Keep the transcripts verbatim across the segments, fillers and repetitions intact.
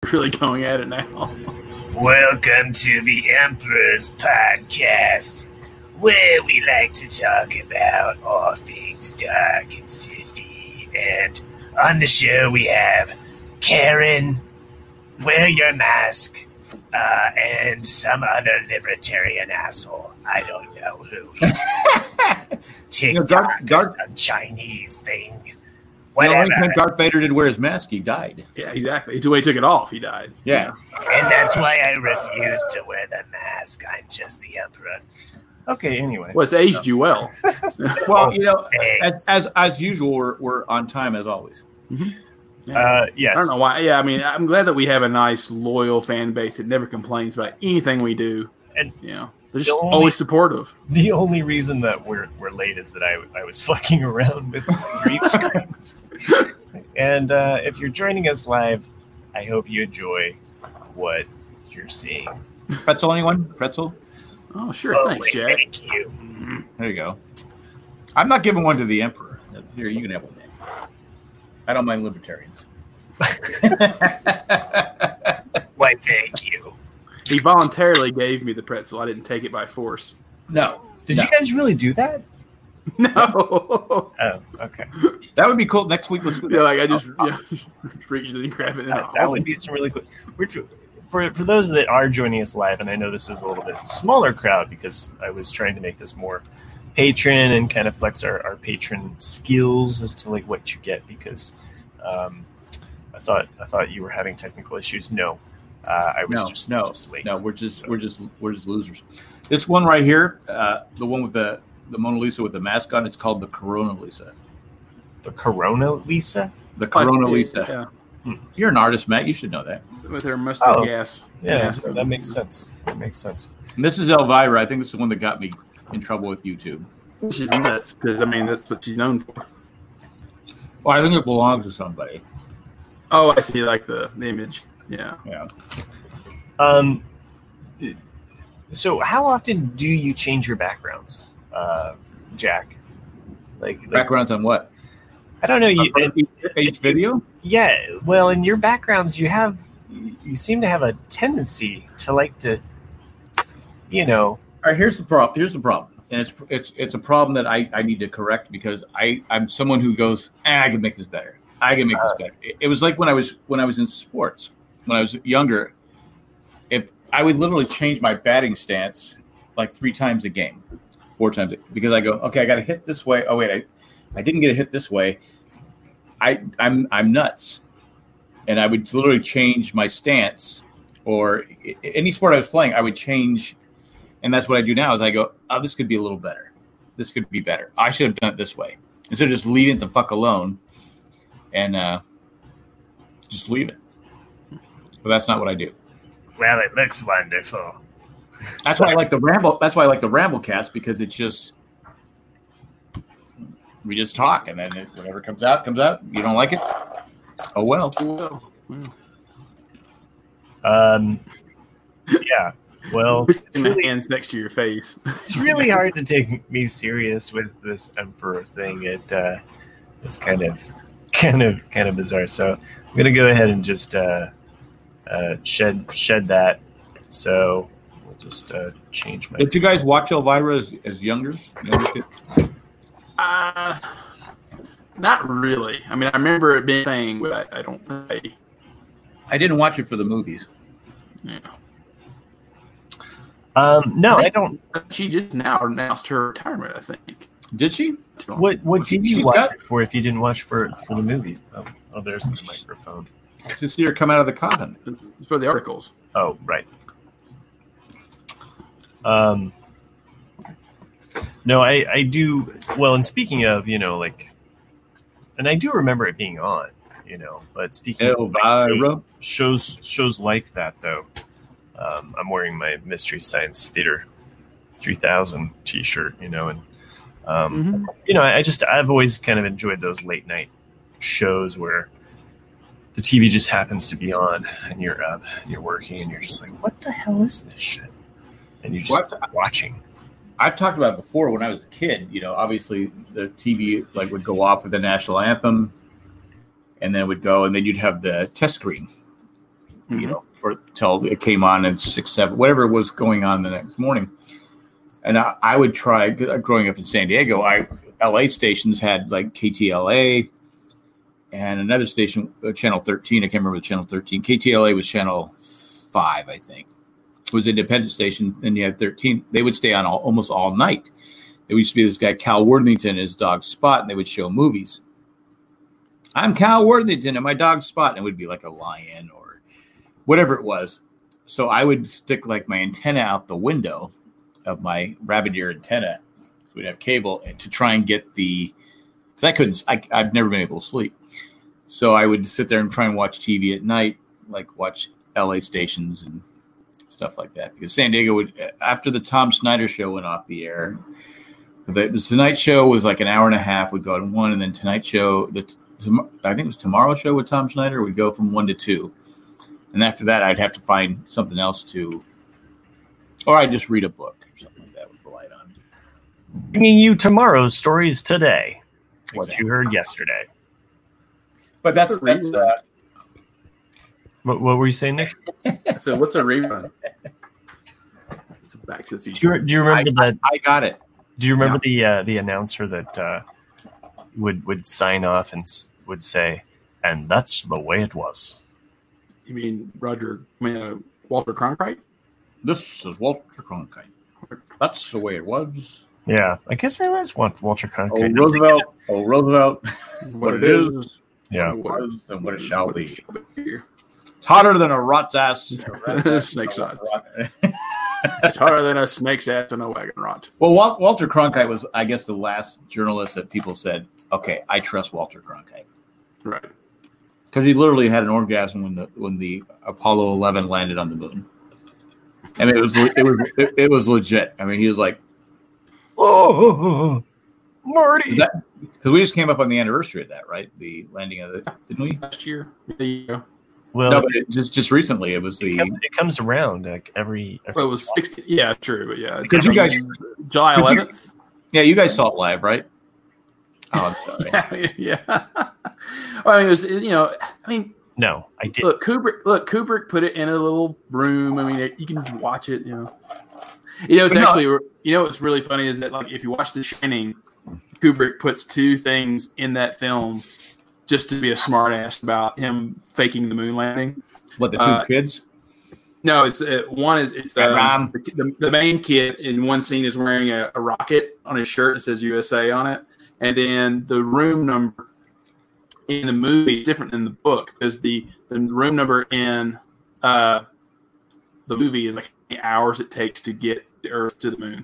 really going at it now. Welcome to the Emperor's Podcast, where we like to talk about all things dark and city. And on the show we have Karen, wear your mask, uh, and some other libertarian asshole. I don't know who. TikTok, you know, Darth, Darth, some Chinese thing. Whatever. The only time Darth Vader did wear his mask, he died. Yeah, exactly. It's the way he took it off, he died. Yeah. And that's why I refuse to wear the mask. I'm just the Emperor. Okay, anyway. Well, it's aged so. you well. Well, you know, as as, as usual, we're, we're on time as always. Mm-hmm. Yeah. Uh, yes. I don't know why. Yeah, I mean, I'm glad that we have a nice, loyal fan base that never complains about anything we do. And, you know, they're just the only, always supportive. The only reason that we're we're late is that I, I was fucking around with the green screen. And uh, if you're joining us live, I hope you enjoy what you're seeing. Pretzel, anyone? Pretzel? Oh, sure. Oh, Thanks, wait, Jack. Thank you. Mm-hmm. There you go. I'm not giving one to the Emperor. Here, you can have one. I don't mind libertarians. Why, thank you. He voluntarily gave me the pretzel. I didn't take it by force. No. Did no. you guys really do that? No. Oh, okay. That would be cool. Next week, let's. Yeah, like I just oh, yeah, reach and grab it. That, that would be some really cool. We're, for for those that are joining us live, and I know this is a little bit smaller crowd because I was trying to make this more patron and kind of flex our, our patron skills as to like what you get because um, I thought I thought you were having technical issues. No, uh, I was no, just no, just late. No, we're just so. we're just we're just losers. This one right here, uh, the one with the. The Mona Lisa with the mask on, it's called the Corona Lisa. The Corona Lisa? The Corona oh, Lisa. Yeah. Hmm. You're an artist, Matt. You should know that. With her mustard oh, gas. Yeah, gas. that makes sense. That makes sense. And this is Elvira. I think this is the one that got me in trouble with YouTube. She's nuts, because, I mean, that's what she's known for. Well, I think it belongs to somebody. Oh, I see, like the, the image. Yeah. Yeah. Um. So how often do you change your backgrounds? Uh, Jack, like, like backgrounds on what? I don't know. You each, each video? Yeah. Well, in your backgrounds, you have you seem to have a tendency to like to, you know. All right. Here's the problem. Here's the problem, and it's it's it's a problem that I, I need to correct because I I'm someone who goes, eh, I can make this better. I can make uh, this better. It, it was like when I was when I was in sports when I was younger. If I would literally change my batting stance like three times a game. Four times because I go, okay, I got to hit this way. Oh wait, I, I didn't get a hit this way. I, I'm, I'm nuts, and I would literally change my stance, or any sport I was playing, I would change, and that's what I do now. Is I go, oh, this could be a little better. This could be better. I should have done it this way instead of just leaving it the fuck alone, and uh, just leave it. But that's not what I do. Well, it looks wonderful. That's why I like the ramble. That's why I like the ramble cast because it's just we just talk and then it, whatever comes out comes out. You don't like it? Oh well. well, well. Um. Yeah. Well, it's really, my hands next to your face. It's really hard to take me serious with this Emperor thing. It uh, it's kind of kind of kind of bizarre. So I'm gonna go ahead and just uh, uh, shed shed that. So. Just uh, change my. Did you guys watch Elvira as, as youngers? Uh, not really. I mean, I remember it being a thing, but I, I don't think. I, I didn't watch it for the movies. Yeah. Um. No, I, I don't. She just now announced her retirement. I think. Did she? What What did you She's watch got... it for? If you didn't watch for for the movie? Oh, oh there's the microphone. To see her come out of the coffin. It's for the articles. Oh, right. Um, no, I, I do. Well, and speaking of, you know, like, and I do remember it being on, you know, but speaking Elvira. of shows, shows like that, though, um, I'm wearing my Mystery Science Theater three thousand t-shirt, you know, and, um, mm-hmm. you know, I just, I've always kind of enjoyed those late night shows where the T V just happens to be on and you're up and you're working and you're just like, what the hell is this shit? And you're just well, watching. I've talked about it before when I was a kid. You know, obviously the T V like would go off with the national anthem, and then it would go, and then you'd have the test screen, mm-hmm. you know, for till it came on at six, seven, whatever was going on the next morning. And I, I would try, growing up in San Diego, I L A stations had like K T L A and another station, uh, Channel thirteen. I can't remember the Channel thirteen. K T L A was Channel five, I think. It was an independent station, and you had thirteen. They would stay on all, almost all night. There used to be this guy, Cal Worthington, and his dog Spot, and they would show movies. I'm Cal Worthington, and my dog Spot, and it would be like a lion or whatever it was. So I would stick like my antenna out the window of my rabbit ear antenna. So we'd have cable to try and get the, because I couldn't, I, I've never been able to sleep. So I would sit there and try and watch T V at night, like watch L A stations and stuff like that. Because San Diego would, after the Tom Snyder show went off the air, the, the Tonight Show was like an hour and a half, would go to one, and then Tonight Show, the I think it was Tomorrow Show with Tom Snyder, would go from one to two. And after that, I'd have to find something else to, or I'd just read a book or something like that with the light on. Bringing you tomorrow's stories today. What Exactly. you heard yesterday. But that's, that's uh, What, what were you saying, Nick? So what's a rerun? It's a Back to the Do Future. you, do you remember I, that? I got it. Do you remember the uh, the announcer that uh, would would sign off and s- would say, "And that's the way it was." You mean Roger? I mean uh, Walter Cronkite? This is Walter Cronkite. That's the way it was. Yeah, I guess it was Wal- Walter Oh, Cronkite. Roosevelt. Oh, Roosevelt. What it is. Yeah. What it was and what it shall be. Here. It's hotter than a rat's ass. Snake's ass. It's harder than a snake's ass in a wagon rot. Well, Wal- Walter Cronkite was, I guess, the last journalist that people said, okay, I trust Walter Cronkite. Right. Because he literally had an orgasm when the when the Apollo eleven landed on the moon. I mean, it was it was it, it was legit. I mean, he was like, Oh, Marty. because we just came up on the anniversary of that, right? The landing of the, didn't we? Last year. There you go. Well, No, but it, just just recently, it was it, the comes, it comes around like every. every Well, it was sixteen. Yeah, true. But yeah. Because you guys- July eleventh. yeah. You guys saw it live, right? Oh, I'm sorry. Yeah. yeah. Well, I mean, it was, you know, I mean, No, I did. look, Kubrick, look, Kubrick put it in a little room. I mean, you can watch it, you know. You know, it's But no- actually, you know, what's really funny is that, like, if you watch The Shining, Kubrick puts two things in that film just to be a smartass about him faking the moon landing. What, the two Uh, kids? No, it's uh, one is it's Right, um, Ron. the, the, the main kid in one scene is wearing a, a rocket on his shirt. It says U S A on it, and then the room number in the movie is different than the book because the, the room number in uh, the movie is like how many hours it takes to get the Earth to the moon.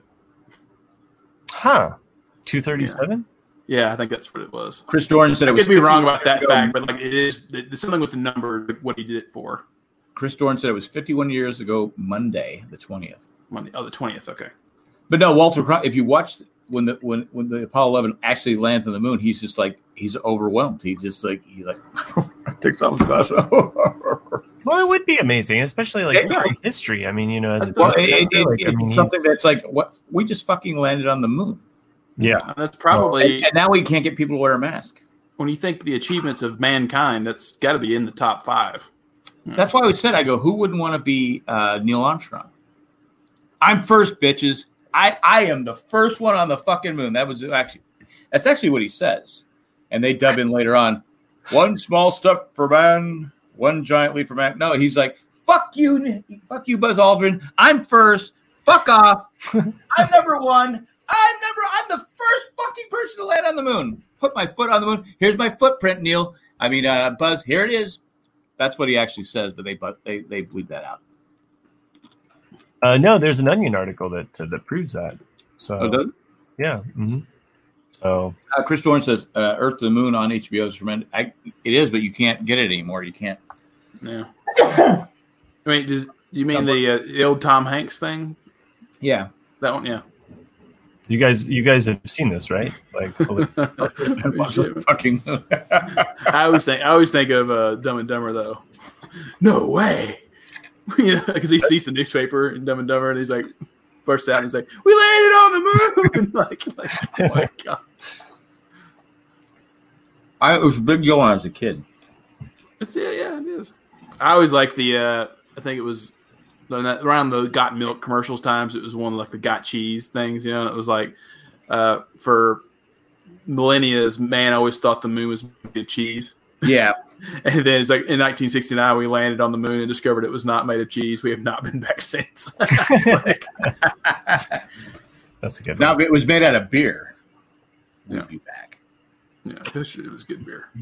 Huh? Two thirty-seven. Yeah, I think that's what it was. Chris Dorn said it I was could be fifty wrong about that years ago. fact, but like it is there's something with the number what he did it for. Chris Dorn said it was fifty-one years ago, Monday, the twentieth. Monday, oh, the twentieth. Okay. But no, Walter Cronkite, if you watch when the when when the Apollo eleven actually lands on the moon, he's just like he's overwhelmed. He's just like he's like I think something's special. Well, it would be amazing, especially like Yeah. for history. I mean, you know, as a Well, it, it, it, like, I it's mean, something he's- that's like what we just fucking landed on the moon, yeah. That's probably and, and now we can't get people to wear a mask. when you think the achievements of mankind, that's got to be in the top five. That's why I said I go, who wouldn't want to be uh, Neil Armstrong? I'm first, bitches. I, I am the first one on the fucking moon. That was actually that's actually what he says. And they dub in later on, one small step for man, one giant leap for man. No, he's like, fuck you, fuck you, Buzz Aldrin. I'm first. Fuck off. I'm number one. I'm number. I'm the first fucking person to land on the moon. Put my foot on the moon. Here's my footprint, Neil. I mean, uh, Buzz. Here it is. That's what he actually says, but they but they they bleep that out. Uh, no, there's an Onion article that uh, that proves that. So Oh, does it? yeah. Mm-hmm. So Uh, Chris Dorn says uh, Earth to the Moon on H B O is tremendous. I, it is, but you can't get it anymore. You can't. Yeah. I mean, does you mean the uh, the old Tom Hanks thing? Yeah. That one, yeah. you guys, you guys have seen this, right? Like, fucking. I always think I always think of uh, Dumb and Dumber though. No way, you know, because he sees the newspaper in Dumb and Dumber, and he's like, bursts out, and he's like, "We landed on the moon!" like, like, oh my god. I it was a big deal when I was a kid. It's, yeah, yeah, it is. I always like the. Uh, I think it was around the Got Milk commercials times. It was one of like the Got Cheese things, you know. And it was like uh, for millennia, man always thought the moon was made of cheese. Yeah. And then it's like in nineteen sixty-nine, we landed on the moon and discovered it was not made of cheese. We have not been back since. Like, That's a good Now, one. if it was made out of beer, we'd Yeah. be back. yeah, it was, it was good beer.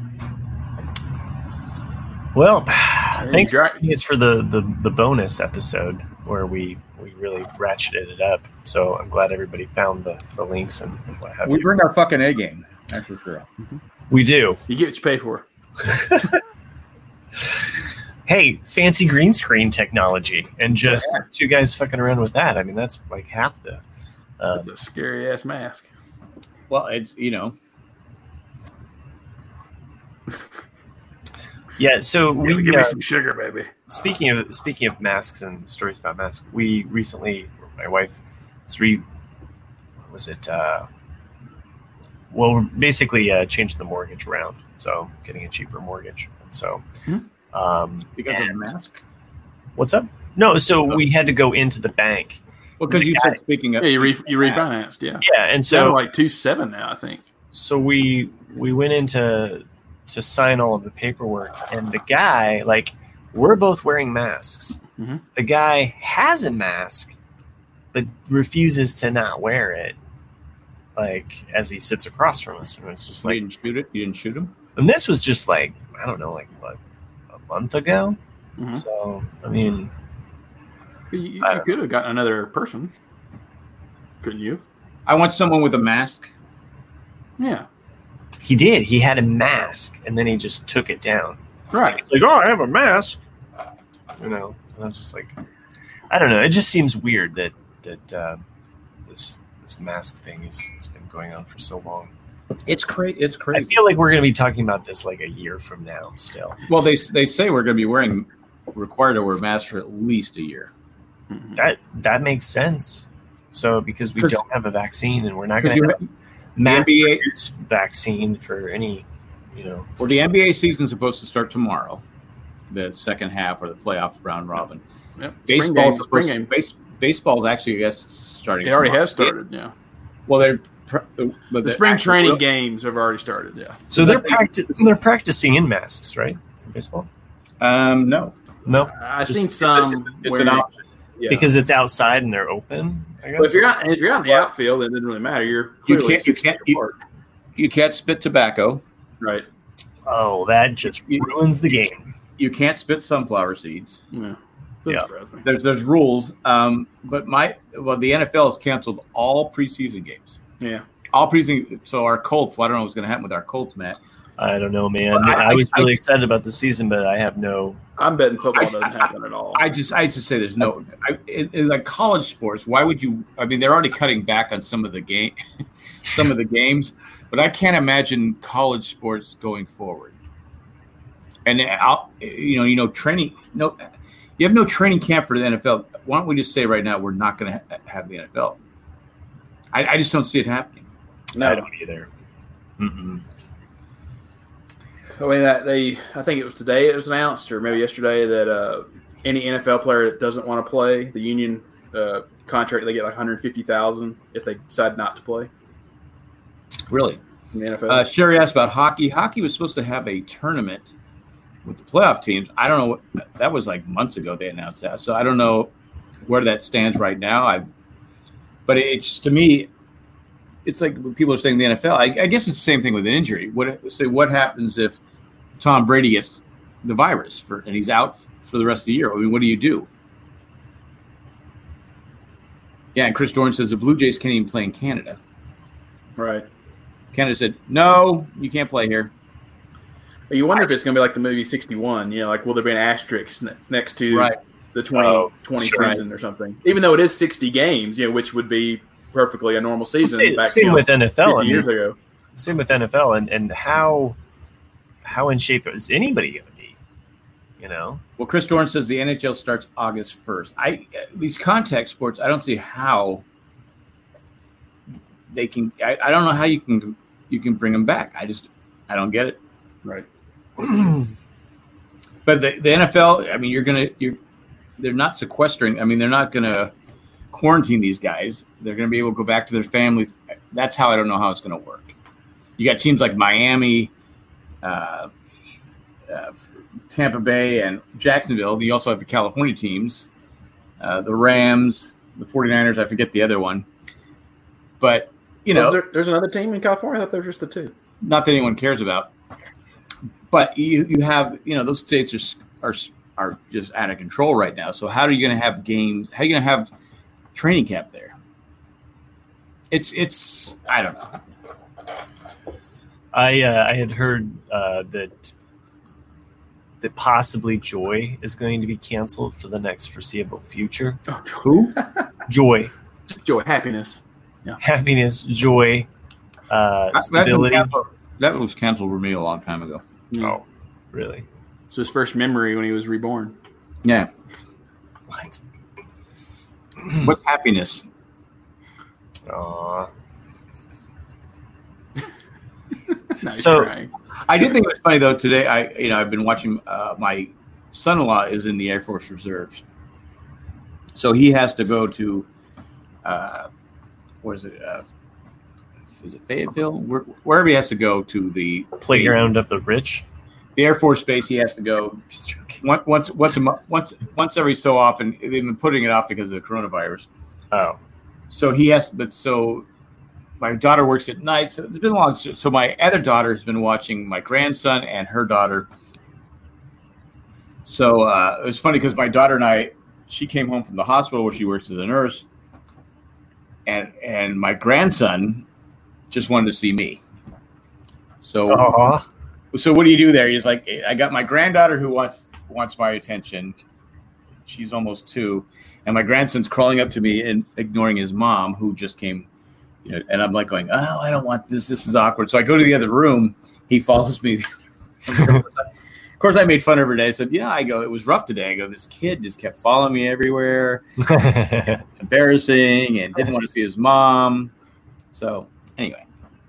Well, Hey, thanks for Jack. joining us for the, the, the bonus episode where we, we really ratcheted it up. So I'm glad everybody found the, the links and what have We you. bring our fucking A game. That's for sure. We do. You get what you pay for. Hey, fancy green screen technology and just two guys fucking around with that. I mean, that's like half the. Um, It's a scary ass mask. Well, it's, you know, yeah. So Give we me uh, some sugar, baby. speaking of speaking of masks and stories about masks, we recently, my wife, was re, what was it? Uh, well, we're basically uh, changing the mortgage around, so getting a cheaper mortgage. And so, Hmm. um, because of the and- mask. what's up? No, so we had to go into the bank. Well, because you said speaking of. Yeah, you, re- you refinanced, yeah. Yeah, and So so like two seven now, I think. so we we went in to to sign all of the paperwork, and the guy, like, we're both wearing masks. Mhm. The guy has a mask but refuses to not wear it, like, as he sits across from us. And it's just You like, didn't shoot it. You didn't shoot him. and this was just like, I don't know, like what, a month ago. Mhm. So I mean, You, you, I you don't could have gotten another person, couldn't you? I want someone with a mask. Yeah, he did. He had a mask, and then he just took it down. right. It's like, oh, I have a mask. You know, and I was just like, I don't know. It just seems weird that that uh, this this mask thing has, has been going on for so long. It's crazy. It's I crazy. feel like we're going to be talking about this like a year from now still. Well, they they say we're going to be wearing required to wear masks for at least a year. Mhm. That that makes sense. So because we 'Cause- don't have a vaccine and we're not Because going to you, have a mass N B A produce vaccine for any, you know. well, the N B A season's supposed to start tomorrow, the second half or the playoff round robin. Yep. Spring Baseball's game, spring supposed game. to, base, baseball's actually, I guess, starting. It already tomorrow. has started. Yeah, Well, they're pr- but the the spring actual training real- games have already started. Yeah, So they're practi- they're practicing in masks, right? For baseball? Um, no, No, I've Just- seen it's some. just- it's where- an option. yeah. because it's outside and they're open. I But if guess. you're out, if you're out in the outfield, it doesn't really matter. You're You clearly can't- you six can't- feet you- apart. You can't spit tobacco. Right. Oh, that just You- ruins the game. You can't spit sunflower seeds. Yeah. Yeah. Surprise me. There's there's rules. Um, but my well, the N F L has canceled all preseason games. Yeah. All preseason. So our Colts. Well, I don't know what's going to happen with our Colts, Matt. I don't know, man. Well, I- I, was I- really excited about the season, but I have no. I'm betting football I- doesn't I- happen at all. I just I just say there's no. I, in, in like college sports, why would you? I mean, they're already cutting back on some of the game, some of the games, but I can't imagine college sports going forward. And I'll, you know, you know, training. No, you have no training camp for the N F L. Why don't we just say right now we're not going to ha- have the N F L? I, I just don't see it happening. no. I don't either. Mm-mm. I mean, that they. I think it was today. It was announced, or maybe yesterday, that uh, any N F L player that doesn't want to play, the union uh, contract, they get like one hundred fifty thousand if they decide not to play Really. in the N F L. Uh, Sherry asked about hockey. Hockey was supposed to have a tournament with the playoff teams. I don't know what that was like months ago. They announced that, so I don't know where that stands right now. I, but it's just, to me, it's like when people are saying the N F L. I, I guess it's the same thing with an injury. What say what happens if Tom Brady gets the virus for and he's out for the rest of the year? I mean, what do you do? Yeah, and Chris Dorn says the Blue Jays can't even play in Canada. right. Canada said no, you can't play here. But you wonder if it's going to be like the movie sixty-one. You know, like will there be an asterisk ne- next to Right. the twenty twenty Oh, sure. season or something? Even though it is sixty games, you know, which would be perfectly a normal season. Same, back, same you know, with N F L. I fifty years mean, ago. same with N F L, and and how how in shape is anybody going to be? You know, Well, Chris Dorn says the N H L starts August first. I these contact sports, I don't see how they can. I, I don't know how you can you can bring them back. I just I don't get it. Right. But the, the N F L, I mean, you're gonna you're they're not sequestering. I mean, they're not gonna quarantine these guys. They're gonna be able to go back to their families. That's how I don't know how it's gonna work. You got teams like Miami, uh, uh, Tampa Bay, and Jacksonville. You also have the California teams, uh, the Rams, the 49ers. I forget the other one. But, you know. Oh, there, there's another team in California? I thought there were just the two. Not that anyone cares about. But you, you have, you know, those states are, are are just out of control right now. So how are you going to have games? How are you going to have training camp there? It's, it's I don't know. I uh, I had heard uh, that that possibly Joy is going to be canceled for the next foreseeable future. Oh, Who? Joy. Joy, happiness. Yeah. Happiness, joy, uh, That, stability. that, was that was canceled for me a long time ago. Oh, really? It's his first memory when he was reborn. Yeah. What? What's happiness? Aw. Nice So- try. I did think it was funny though. Today, I you know I've been watching. Uh, my son-in-law is in the Air Force Reserves, so he has to go to. Uh, what is it? Uh, is it Fayetteville? Where, wherever he has to go to the Playground of the rich. the Air Force Base. He has to go Just joking. once once once a month, once once every so often. They've been putting it off because of the coronavirus. Oh, So he has, but so my daughter works at night. So it's been long. So, so my other daughter has been watching my grandson and her daughter. So uh, it was funny because my daughter and I, she came home from the hospital where she works as a nurse, and and my grandson just wanted to see me. So Aw. so what do you do there? He's like, I got my granddaughter who wants wants my attention. She's almost two, and my grandson's crawling up to me and ignoring his mom, who just came. You know, and I'm like going, oh, I don't want this. This is awkward. So I go to the other room. He follows me. Of course, I made fun of her today. I said, yeah, I go, it was rough today. I go, this kid just kept following me everywhere, embarrassing, and didn't want to see his mom. So anyway,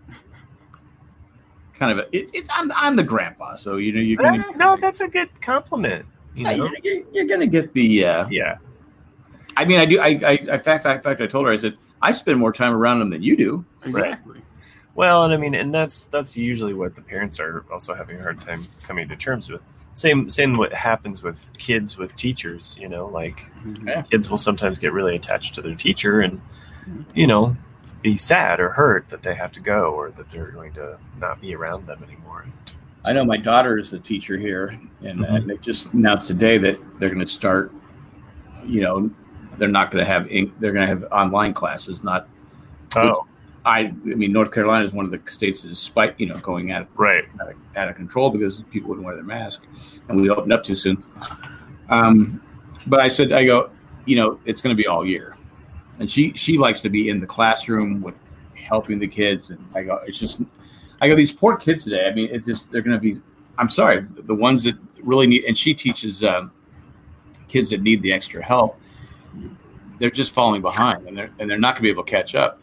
kind of a, it, it, I'm, I'm the grandpa. So, you know, you're going to, no, that's a good compliment. You yeah, know? you're, you're, you're going to get the, uh, Yeah. I mean, I do. I, I, I fact, fact, fact, I told her, I said, I spend more time around them than you do. Exactly. Well, and I mean, and that's that's usually what the parents are also having a hard time coming to terms with. Same same what happens with kids with teachers. You know, like Mhm. Yeah. kids will sometimes get really attached to their teacher, and you know, be sad or hurt that they have to go or that they're going to not be around them anymore. I know my daughter is a teacher here, and, Mhm. and they just announced today that they're going to start, you know, they're not going to have, in, they're going to have online classes. Not, Oh, I, I mean, North Carolina is one of the states that is spike, you know, going out of, right. out of, out of control because people wouldn't wear their mask, and we opened up too soon. Um, but I said, I go, you know, it's going to be all year, and she she likes to be in the classroom with helping the kids, and I go, it's just, I go, these poor kids today. I mean, it's just they're going to be. I'm sorry, the ones that really need, and she teaches um, kids that need the extra help. They're just falling behind, and they're and they're not going to be able to catch up.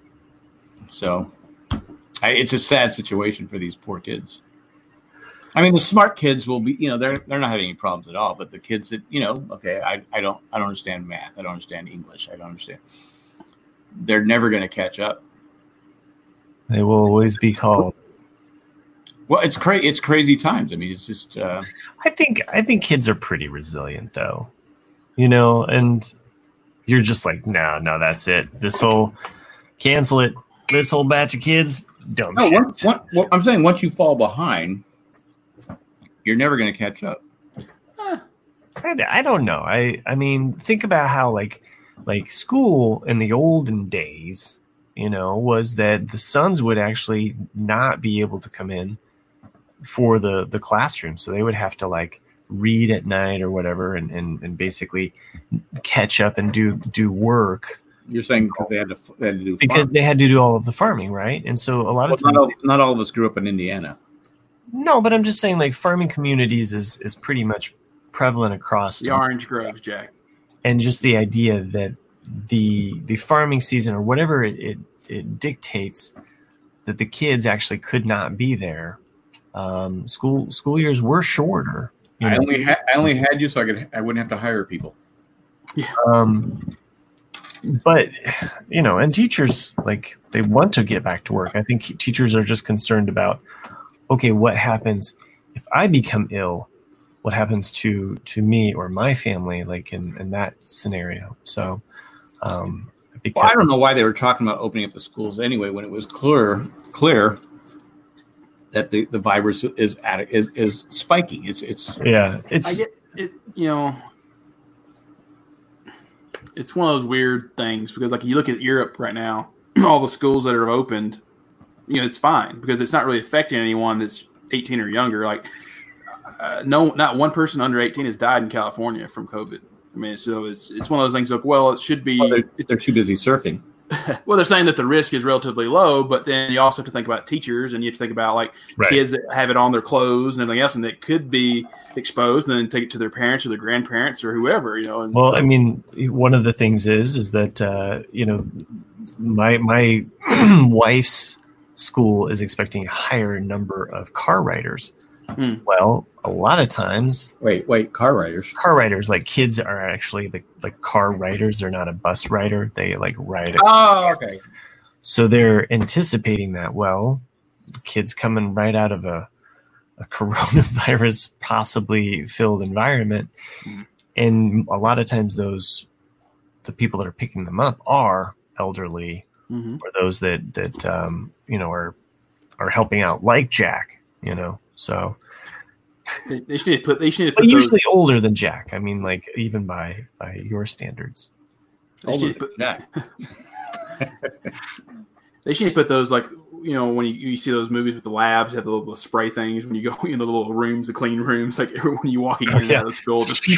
So, I, it's a sad situation for these poor kids. I mean, the smart kids will be, you know, they're they're not having any problems at all. But the kids that, you know, okay, I, I don't I don't understand math, I don't understand English, I don't understand. They're never going to catch up. They will always be called. Well, it's cra- It's crazy times. I mean, it's just. Uh, I think I think kids are pretty resilient, though. You know, and you're just like, no, no, that's it. This whole cancel it. This whole batch of kids, dumb no, shit. once, one, well, I'm saying once you fall behind, you're never going to catch up. I, I don't know. I I mean, think about how like like school in the olden days, you know, was that the sons would actually not be able to come in for the the classroom, so they would have to like read at night or whatever, and and, and basically catch up and do do work. You're saying because they had to they had to do Because farm. they had to do all of the farming, right? And so a lot Well, of not, times, all, not all of us grew up in Indiana. no, but I'm just saying, like farming communities is is pretty much prevalent across, The orange groves, Jack. and just the idea that the the farming season or whatever it, it it dictates that the kids actually could not be there. Um, school school years were shorter, I know? only had I only had you so I could I wouldn't have to hire people. Um, but you know, and teachers, like, they want to get back to work. I think teachers are just concerned about, okay, what happens if I become ill? What happens to to me or my family, like in, in that scenario? So, um, because Well, I don't know why they were talking about opening up the schools anyway when it was clear clear that the, the virus is at is is spiking. It's it's yeah, I it's get it. You know, it's one of those weird things because, like, you look at Europe right now, all the schools that are opened, you know, it's fine because it's not really affecting anyone that's eighteen or younger. Like, uh, no, not one person under eighteen has died in California from COVID. I mean, so it's it's one of those things. Like, well, it should be. well, they're, they're too busy surfing. Well, they're saying that the risk is relatively low, but then you also have to think about teachers, and you have to think about like Right. kids that have it on their clothes and everything else, and that could be exposed, and then take it to their parents or their grandparents or whoever, you know. And well, so- I mean, one of the things is is that uh, you know, my my wife's school is expecting a higher number of car riders. Hmm. Well, a lot of times Wait, wait, car riders. car riders, like kids, are actually the like car riders. They're not a bus rider. They like ride a Oh, okay. So they're anticipating that, well, the kids coming right out of a, a coronavirus possibly filled environment. Mhm. And a lot of times those, the people that are picking them up are elderly Mhm. or those that, that, um, you know, are, are helping out like Jack, you know, so, They, they should need to put. They should need to but put usually older than Jack. I mean, like even by, by your standards. Those, they, should need to put, Yeah. they should need to put those like you know when you, you see those movies with the labs have the little spray things when you go in the little rooms, the clean rooms, like when you walking in and Yeah. out of school. Just,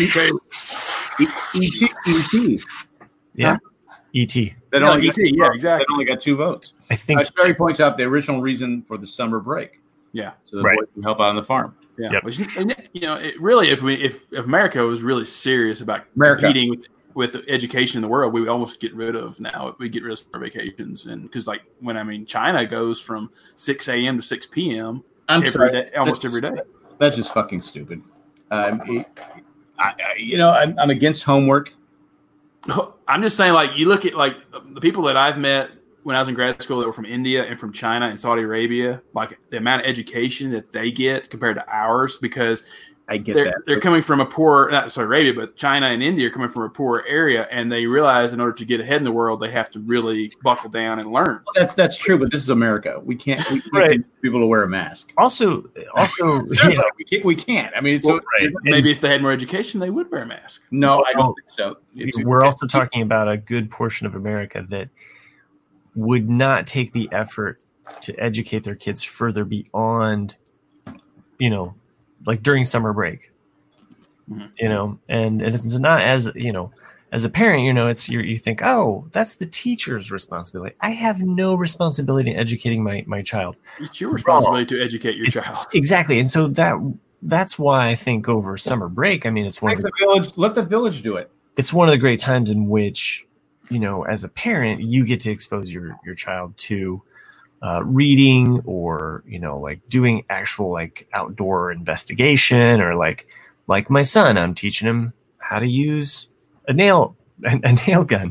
E T E T. Yeah. E T. That Yeah, only E got, T, yeah, that exactly. only got two votes. I think Uh, Sherry points out the original reason for the summer break, Yeah, so the Right. boys can help out on the farm. yeah. Yep. Which, and, you know, it really, if we if, if America was really serious about America. competing with with education in the world, we would almost get rid of now. We get rid of summer vacations, and because like when I mean China goes from six a.m. to six p.m. I'm every sorry, day, almost that's- every day. That's just fucking stupid. Um, it, I, I, you know, I'm, I'm against homework. I'm just saying, like, you look at like the people that I've met when I was in grad school that were from India and from China and Saudi Arabia, like the amount of education that they get compared to ours, because I get they're, that. they're coming from a poor, not Saudi Arabia, but China and India are coming from a poor area, and they realize in order to get ahead in the world, they have to really buckle down and learn. That's that's true, but this is America. We can't. We can't Right. get people to wear a mask. also, also, Seriously, yeah, we can't. We can't. I mean, it's Well, so, right. Maybe if they had more education, they would wear a mask. no, I Well, don't think so. It's, we're also talking about a good portion of America that would not take the effort to educate their kids further beyond, you know, like during summer break, Mhm. you know, and, and it's not as, you know, as a parent, you know, it's you you think, oh, that's the teacher's responsibility. I have no responsibility in educating my, my child. It's your responsibility to educate your It's- child. Exactly. And so that that's why I think over summer break, I mean, it's one of Let the the village. Let the village do it. it's one of the great times in which, you know, as a parent, you get to expose your your child to uh, reading or, you know, like doing actual like outdoor investigation, or like like my son, I'm teaching him how to use a nail a, a nail gun.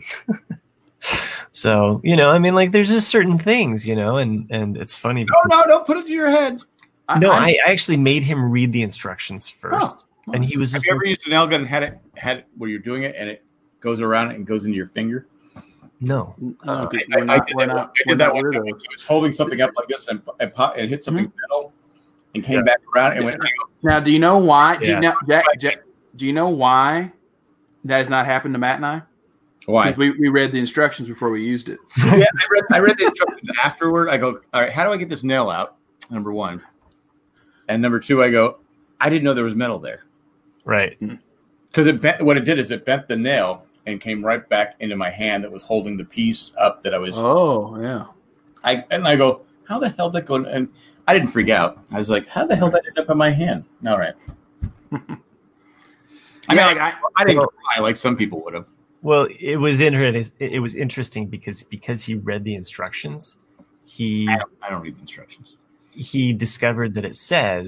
So, you know, I mean, like there's just certain things, you know, and and it's funny. No, no, don't put it to your head. no, I, I actually made him read the instructions first, Oh, and he was Have just you ever used a nail gun and had it had it where you're doing it and it goes around and goes into your finger? no. No, I, we're I- I not, did we're that, not, I we're did that not one time. weirdos. I was holding something up like this and and, pop, and hit something metal and came back around and went. Now, do you know why? Do you Yeah. know, Jack, Jack, do you know why that has not happened to Matt and I? Why? Because we, we read the instructions before we used it. yeah, I read, I read the instructions afterward. I go, all right, how do I get this nail out? Number one. And number two, I go, I didn't know there was metal there. Right. Because it bent, what it did is it bent the nail and came right back into my hand that was holding the piece up that I was. Oh, yeah. I And I go, how the hell did that go? And I didn't freak out. I was like, how the hell did that end up in my hand? All right. I mean, Yeah, like, like I, I didn't cry like some people would have. Well, it was interesting. It was interesting because because he read the instructions, he I don't, I don't read the instructions. he discovered that it says,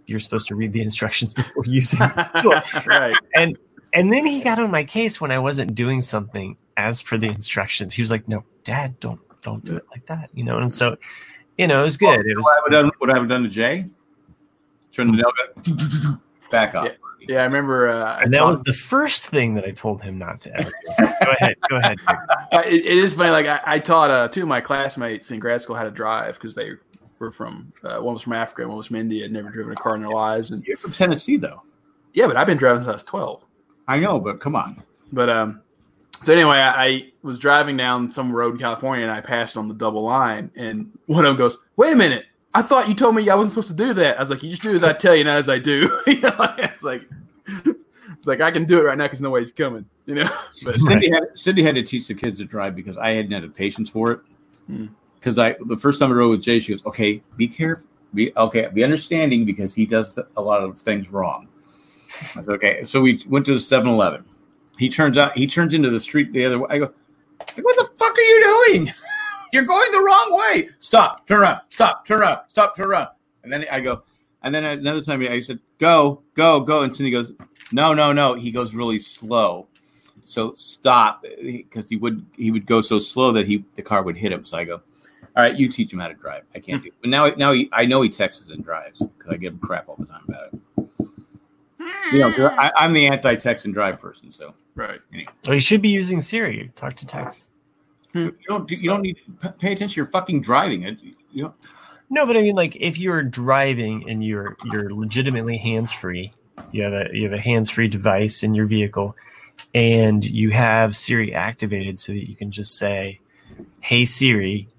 you're supposed to read the instructions before using the tool. Right. And and then he got on my case when I wasn't doing something as per the instructions. He was like, "No, Dad, don't don't do it like that," you know. And so, you know, it was good. It was what I would done, what I would done to Jay. Turn the nail gun back up. Yeah. Yeah, I remember. Uh, and I that taught, was the first thing that I told him not to ever do. Go ahead. Go ahead. uh, it, it is funny. Like I, I taught uh, two of my classmates in grad school how to drive because they were from uh, one was from Africa and one was from India. Had never driven a car in their lives. And You're from Tennessee, though. yeah, but I've been driving since I was twelve. I know, but come on. But um, so anyway, I, I was driving down some road in California and I passed on the double line, and one of them goes, "Wait a minute! I thought you told me I wasn't supposed to do that." I was like, "You just do as I tell you, not as I do." You know, it's like. It's like I can do it right now because nobody's coming, you know. But Cindy had Cindy had to teach the kids to drive because I hadn't had the patience for it. Because hmm. I the first time I rode with Jay, she goes, "Okay, be careful, be okay, be understanding because he does a lot of things wrong." I said, "Okay." So we went to the seven eleven. He turns out he turns into the street the other way. I go, "What the fuck are you doing? You're going the wrong way. Stop, turn around, stop, turn around, stop, turn around." And then I go, and then another time I said, "Go, go, go," and Cindy goes, No, no, no. He goes really slow. So stop because he would he would go so slow that he the car would hit him. So I go, all right, you teach him how to drive. I can't do it. But now now he, I know he texts and drives because I give him crap all the time about it. You know, I, I'm the anti-text and drive person. So right. Anyway. Well, you should be using Siri. Talk to text. You don't you don't need to pay attention to your fucking driving. You know. No, but I mean, like if you're driving and you're you're legitimately hands-free. You have a you have a hands-free device in your vehicle, and you have Siri activated so that you can just say, "Hey Siri,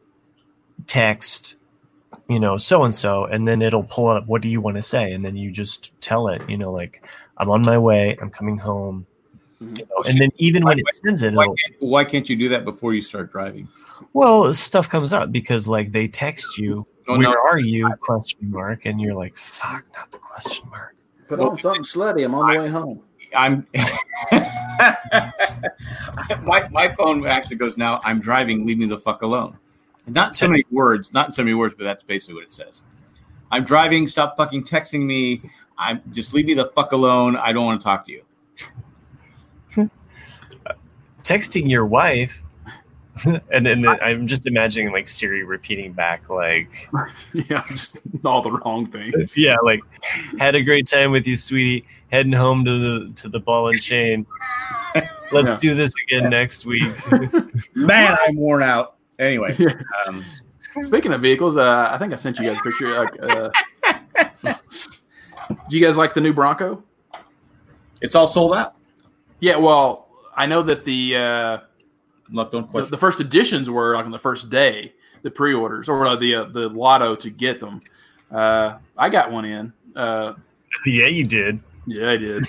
text, you know, so and so," and then it'll pull up. What do you want to say? And then you just tell it, you know, like I'm on my way, I'm coming home, mm-hmm. you know, and then even why, when it sends it, why it'll, can't, why can't you do that before you start driving? well, stuff comes up because like they text you, oh, "Where no. are you?" question mark, and you're like, "Fuck, not the question mark." Put well, on something slutty. I'm on the way home. I'm my my phone actually goes now. I'm driving. Leave me the fuck alone. Not so many words. Not so many words, but that's basically what it says. I'm driving. Stop fucking texting me. I'm just leave me the fuck alone. I don't want to talk to you. Texting your wife. and then I'm just imagining like Siri repeating back like yeah, just all the wrong things. Yeah, like had a great time with you, sweetie. Heading home to the to the ball and chain. Let's yeah. do this again yeah. next week. Man, I'm worn out. Anyway, yeah. um, speaking of vehicles, uh, I think I sent you guys a picture. Like, uh, do you guys like the new Bronco? It's all sold out. Yeah, well, I know that the. Uh, Look, don't the, the first editions were like on the first day, the pre-orders or uh, the uh, the lotto to get them. Uh, I got one in. Uh, yeah, you did. Yeah, I did.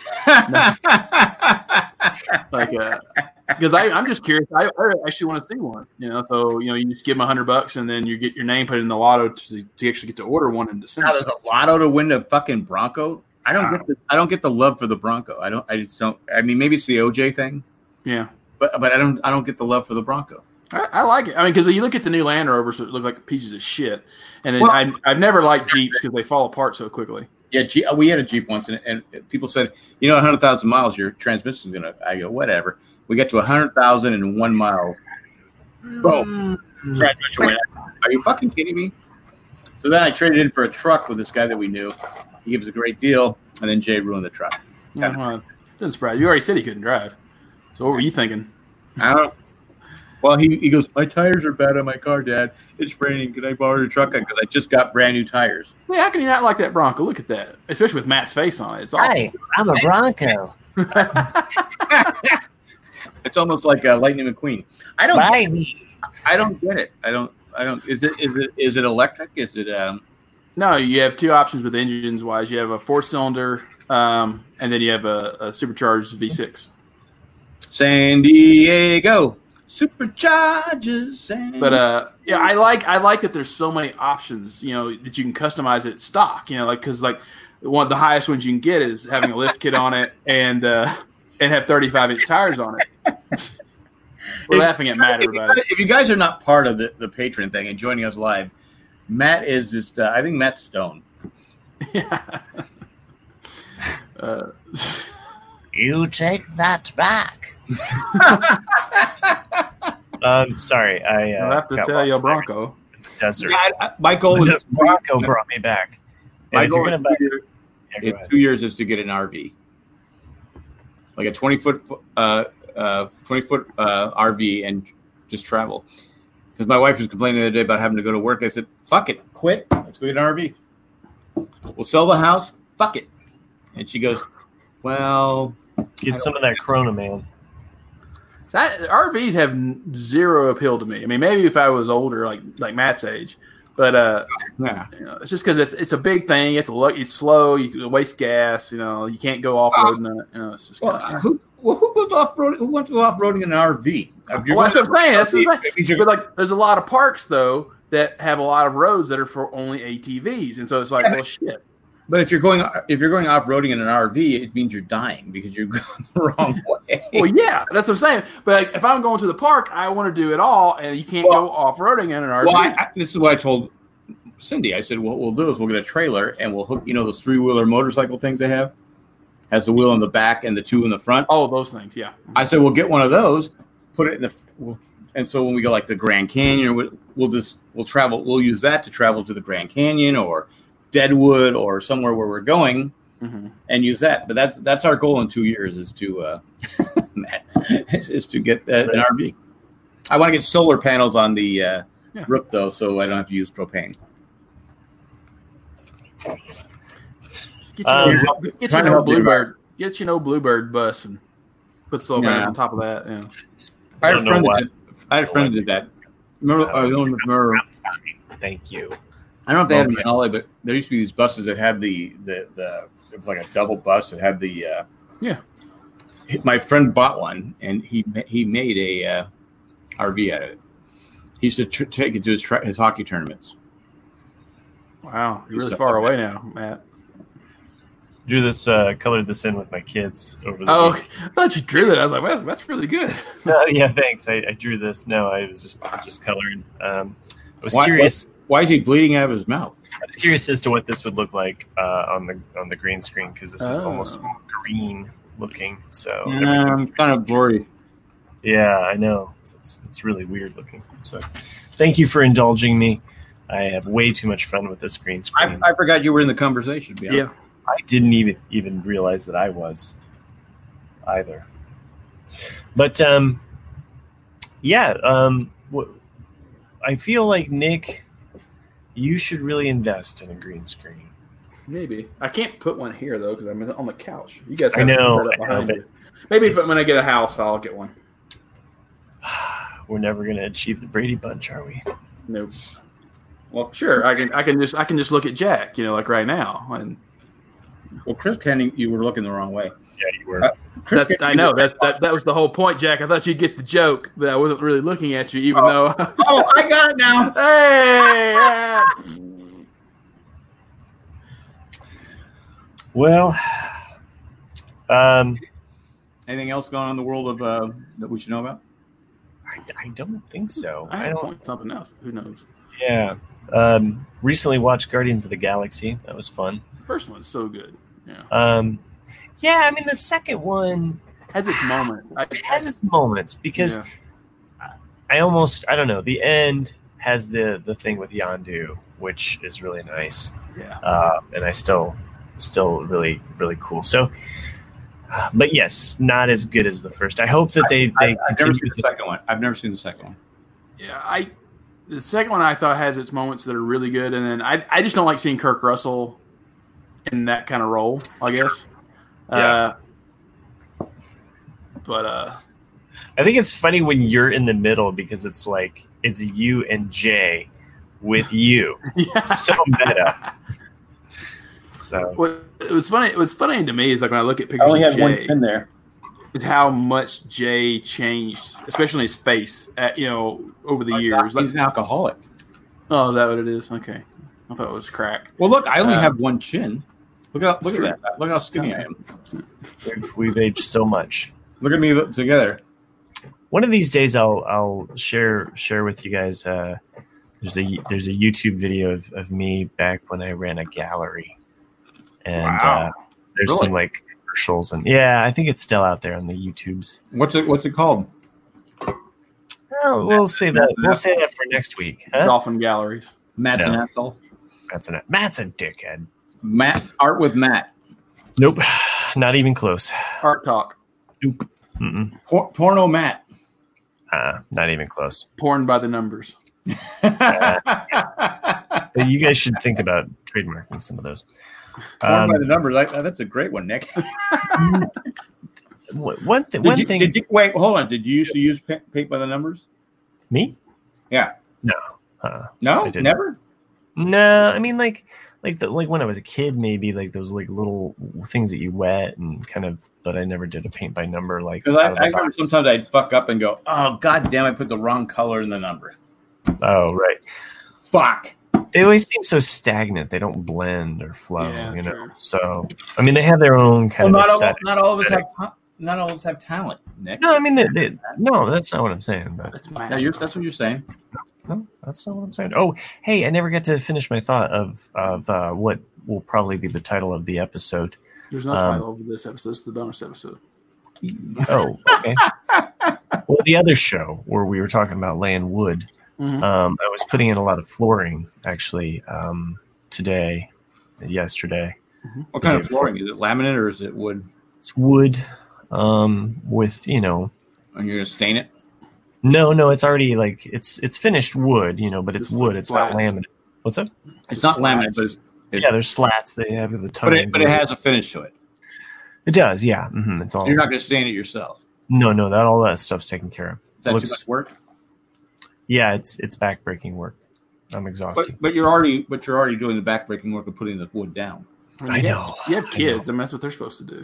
like, because uh, I'm just curious. I, I actually want to see one. You know, so you know, you just give them a hundred bucks and then you get your name put in the lotto to, to actually get to order one in December. Now there's a lotto to win the fucking Bronco. I don't wow. get the I don't get the love for the Bronco. I don't. I just don't. I mean, maybe it's the O J thing. Yeah. But but I don't I don't get the love for the Bronco. I, I like it. I mean, because you look at the new Land Rovers, so it look like pieces of shit. And then well, I, I've never liked Jeeps because they fall apart so quickly. Yeah, Jeep, we had a Jeep once, and, and people said, you know, one hundred thousand miles, your transmission's going to – I go, whatever. We got to one hundred thousand in one mile. Boom. Transmission went. Are you fucking kidding me? So then I traded in for a truck with this guy that we knew. He gives a great deal, and then Jay ruined the truck. Yeah, well, didn't surprise you. You already said he couldn't drive. So what were you thinking? I don't. Well, he, he goes, my tires are bad on my car, Dad. It's raining. Can I borrow your truck? Because I just got brand new tires. Yeah, how can you not like that Bronco? Look at that. Especially with Matt's face on it. It's awesome. Hey, I'm a Bronco. It's almost like uh, Lightning McQueen. I don't Bye. Get it. I don't get it. I don't I don't is it is it is it electric? Is it um No, you have two options with engines wise. You have a four cylinder um, and then you have a, a supercharged V six. San Diego Superchargers. San But uh, yeah, I like I like that there's so many options. You know that you can customize it stock. You know, like because like one of the highest ones you can get is having a lift kit on it and uh, and have thirty-five inch tires on it. We're if, laughing at Matt. If you, guys, if you guys are not part of the, the Patreon thing and joining us live, Matt is just uh, I think Matt's stoned. Yeah. uh, You take that back. um, sorry, I uh, I'll have to got tell lost you, there Bronco. in the desert. Yeah, I, I, my goal The is Bronco brought me back. My And if you're goal gonna buy, is yeah, go in ahead. two years is to get an R V, like a twenty foot, uh, uh, twenty foot uh, R V, and just travel. Because my wife was complaining the other day about having to go to work. I said, "Fuck it, quit. Let's go get an R V. We'll sell the house. Fuck it." And she goes, "Well, Get some of that Corona, man. That, R Vs have n- zero appeal to me. I mean, maybe if I was older, like like Matt's age, but uh, yeah." you know, it's just because it's it's a big thing. You have to look. It's slow. You waste gas. You know, you can't go off roading on it. You know, it's just Well, kinda, who well, who goes off road? Who wants to go off roading in an R V? If you're Well, that's going what I'm saying. That's to- what I'm it means saying. you're- But like, there's a lot of parks though that have a lot of roads that are for only A T Vs, and so it's like, Yeah, well, shit. But if you're going if you're going off roading in an R V, it means you're dying because you're going the wrong way. Well, yeah, that's what I'm saying. But like, if I'm going to the park, I want to do it all, and you can't Well- go off roading in an R V. Well, I, I, this is what I told Cindy. I said, what we'll do is we'll get a trailer and we'll hook, you know, those three wheeler motorcycle things they have, has the wheel in the back and the two in the front. oh, those things, yeah. I said, we'll get one of those, put it in the, we'll, and so when we go like the Grand Canyon, we'll, we'll just we'll travel. We'll use that to travel to the Grand Canyon or Deadwood or somewhere where we're going, Mm-hmm. and use that. But that's that's our goal in two years is to uh, Matt, is, is to get uh, an R V. I want to get solar panels on the uh, Yeah. roof though, so I don't have to use propane. Get Um, your, no, get trying your to no help you, bluebird. Get your no bluebird bus and put slow Yeah. on top of that. Yeah. I had don't a know friend. why. That did, I had a friend that did that. Remember, I, don't remember, Thank you. I don't know if they had them Okay. in L A, but there used to be these buses that had the the, the it was like a double bus that had the uh, Yeah. My friend bought one and he ma- he made a uh, R V out of it. He used to tr- take it to his tra- his hockey tournaments. Wow, you're really Stuff far like away now, Matt. Drew this, uh, colored this in with my kids over the Oh, week. I thought you drew that. I was like, well, that's, that's really good. Uh, yeah, thanks. I, I drew this. No, I was just just coloring. Um, I was Why- curious. Why is he bleeding out of his mouth? I was curious as to what this would look like uh, on the on the green screen because this is Oh. almost green looking. So Um, everything's- kind of blurry. yeah, I know. It's, it's it's really weird looking. So thank you for indulging me. I have way too much fun with this green I, screen. I forgot you were in the conversation. Yeah. Yeah. I didn't even even realize that I was either. But um, yeah, um, wh- I feel like Nick, you should really invest in a green screen. Maybe I can't put one here though because I'm on the couch. You guys I have it know, set up I know, behind but you. Maybe if it's- when I get a house, I'll get one. We're never going to achieve the Brady Bunch, are we? No. Well, sure. I can. I can just. I can just look at Jack. You know, like right now. And Well, Chris Kenny, you were looking the wrong way. Yeah, you were. Uh, Chris that's, Kenny- I know that's that. That was the whole point, Jack. I thought you'd get the joke, but I wasn't really looking at you, even Oh. though. Oh, I got it now. Hey. yeah. Well, um, Anything else going on in the world of uh, that we should know about? I, I don't think so. I I had don't. point something else. Who knows? Yeah. Um, recently watched Guardians of the Galaxy. That was fun. The first one's so good. Yeah. Um, yeah, I mean the second one Has its moment. I, has its moments because yeah. I almost I don't know the end has the the thing with Yondu, which is really nice, Yeah. uh, and I still still really really cool. So, uh, but yes, not as good as the first. I hope that they they I, I've never continue seen the to. second one. I've never seen the second one. Yeah, I the second one I thought has its moments that are really good, and then I I just don't like seeing Kirk Russell in that kind of role. I guess. Yeah. Uh, but uh, I think it's funny when you're in the middle because it's like it's you and Jay with you. yeah. So meta. So What it was funny. It was funny to me is like when I look at pictures of Jay, there. is how much Jay changed, especially in his face. At, you know, over the years. He's Like, an alcoholic. oh, is that what it is? Okay, I thought it was crack. Well, look, I only Uh, have one chin. Look at look It's at that. Look how skinny I am. we've, we've aged so much. Look at me together. One of these days, I'll I'll share share with you guys. Uh, there's a there's a YouTube video of, of me back when I ran a gallery, and Wow. uh, there's Really? some like commercials, and yeah, I think it's still out there on the YouTubes. What's it? What's it called? Oh, we'll say that. We'll say that for next week. Huh? Dolphin Galleries. Matt's No. an asshole. That's an Matt's a dickhead. Matt art with Matt. Nope, not even close. Art Talk. Nope. Mm-mm. Por- porno Matt. Uh, not even close. Porn by the numbers. But you guys should think about trademarking some of those. Porn Um, by the numbers. I, that's a great one, Nick. One, one, th- Did one you, thing. did you, wait, hold on. Did you used to use pa- paint by the numbers? Me? Yeah. No. Uh, No, I didn't. never. no, I mean like like the, like when I was a kid, maybe like those like little things that you wet and kind of. But I never did a paint by number like. Because I, out of the I remember box. sometimes I'd fuck up and go, "Oh god damn! I put the wrong color in the number." Oh right. Fuck. They always seem so stagnant. They don't blend or flow. Yeah, you know. true. So I mean, they have their own kind Well, of not all, aesthetic. not all of us have ta- not all of us have talent, Nick. No, I mean, they, they, no, that's not what I'm saying. But That's mad. Yeah, you're, that's what you're saying. no, that's not what I'm saying. Oh, hey, I never got to finish my thought of of uh, what will probably be the title of the episode. There's no Um, title over this episode. It's the bonus episode. Oh, okay. Well, the other show where we were talking about laying wood, Mhm. um, I was putting in a lot of flooring actually um, today, yesterday. What kind Is of it- flooring? Is it laminate or is it wood? It's wood um, with you know. And you're gonna stain it? No, no, it's already like it's it's finished wood, you know, but it's Just wood. like It's not slats. laminate. What's up? It's Just not slats. laminate, but it's, It- Yeah, there's slats they have at the top. but it but it has a finish to it. It does, yeah. hmm It's all. So you're not gonna stain it yourself. No, no, that all that stuff's taken care of. Is that Looks- too much work? Yeah, it's it's backbreaking work. I'm exhausted. But but you're already but you're already doing the backbreaking work of putting the wood down. mean, I you know. Have, you have I kids, and that's what they're supposed to do.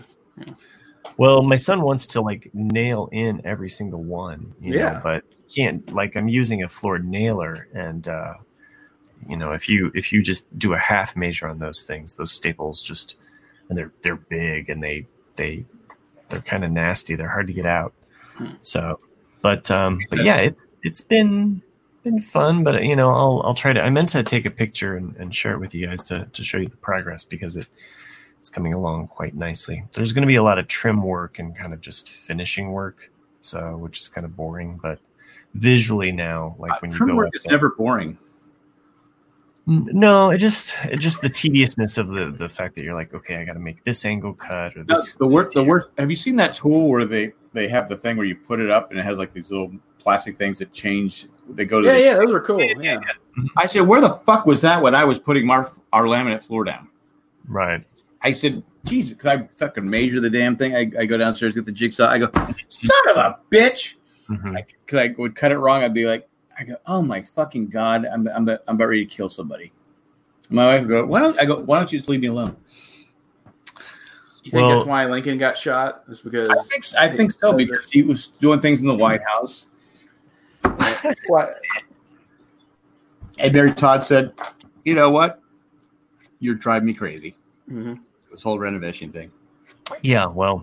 Well, my son wants to like nail in every single one, you Yeah. know, but he can't. Like I'm using a floored nailer, and uh, you know, if you if you just do a half measure on those things, those staples just and they're they're big and they they they're kind of nasty. They're hard to get out. Hmm. So, but um, but yeah, it's it's been been fun. But you know, I'll I'll try to. I meant to take a picture and, and share it with you guys to to show you the progress because it. It's coming along quite nicely. There's going to be a lot of trim work and kind of just finishing work, so which is kind of boring. But visually now, like when Uh, you trim go work up is there- never boring. N- no, it just it just the tediousness of the the fact that you're like, okay, I got to make this angle cut or No, this. the worst the worst have you seen that tool where they they have the thing where you put it up and it has like these little plastic things that change they go to Yeah, the, yeah, those are cool. Yeah, I said, where the fuck was that when I was putting our our laminate floor down? Right. I said, Jesus, because I fucking measure the damn thing. I, I go downstairs, get the jigsaw. I go, son of a bitch. Mhm. Because I would cut it wrong. I'd be like, I go, oh my fucking God. I'm, I'm, I'm about ready to kill somebody. My wife would go, why don't, I go, why don't you just leave me alone? you think Well- that's why Lincoln got shot? Is because I think, I think so because he was doing things in the White House. what? And Mary Todd said, you know what? You're driving me crazy. Mm-hmm. This whole renovation thing. Yeah. Well,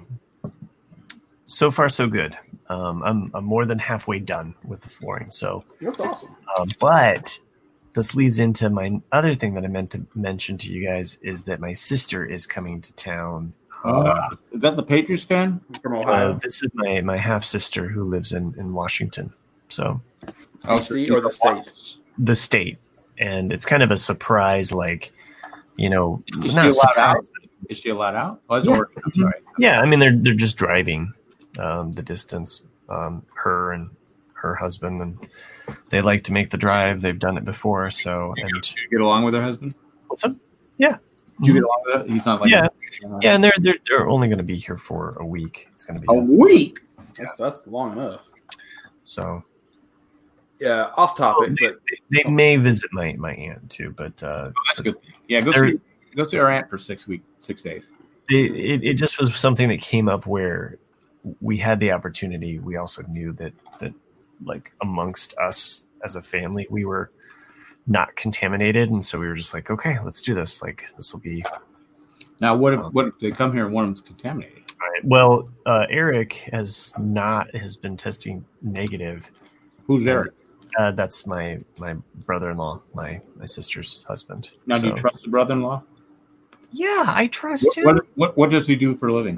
so far so good. Um, I'm I'm more than halfway done with the flooring. So. That's awesome. Um, but this leads into my other thing that I meant to mention to you guys is that my sister is coming to town. Uh, is that the Patriots fan? From Uh, Ohio, this is my, my half sister who lives in, in Washington, so Oh, D C or the state? the state, and it's kind of a surprise, like you know, Is she not a allowed surprise, out? Is she allowed out? Oh, that's Yeah. Oregon. I'm sorry. Yeah, I mean they're they're just driving um, the distance. Um, her and her husband, and they like to make the drive. They've done it before, so You and get, you get along with her husband? what's up? Do you get along with her? He's not like Yeah. uh, Yeah, and they're they're they're only going to be here for a week. It's going to be a week. That's, that's long enough. so. Yeah, off topic, Well, but They may visit my, my aunt too, but uh, Oh, that's good. Yeah, go They're- see go see our aunt for six weeks, six days. it, it, it just was something that came up where we had the opportunity. We also knew that that like amongst us as a family, we were not contaminated, and so we were just like, okay, let's do this. Like this will be Now, what if Um, what if they come here and one of them's contaminated? all right. Well, uh, Eric has not has been testing negative. Who's Eric? Uh, that's my my brother-in-law, my my sister's husband. Now, do you So- trust the brother-in-law? Yeah, I trust him. What, what, what, what does he do for a living?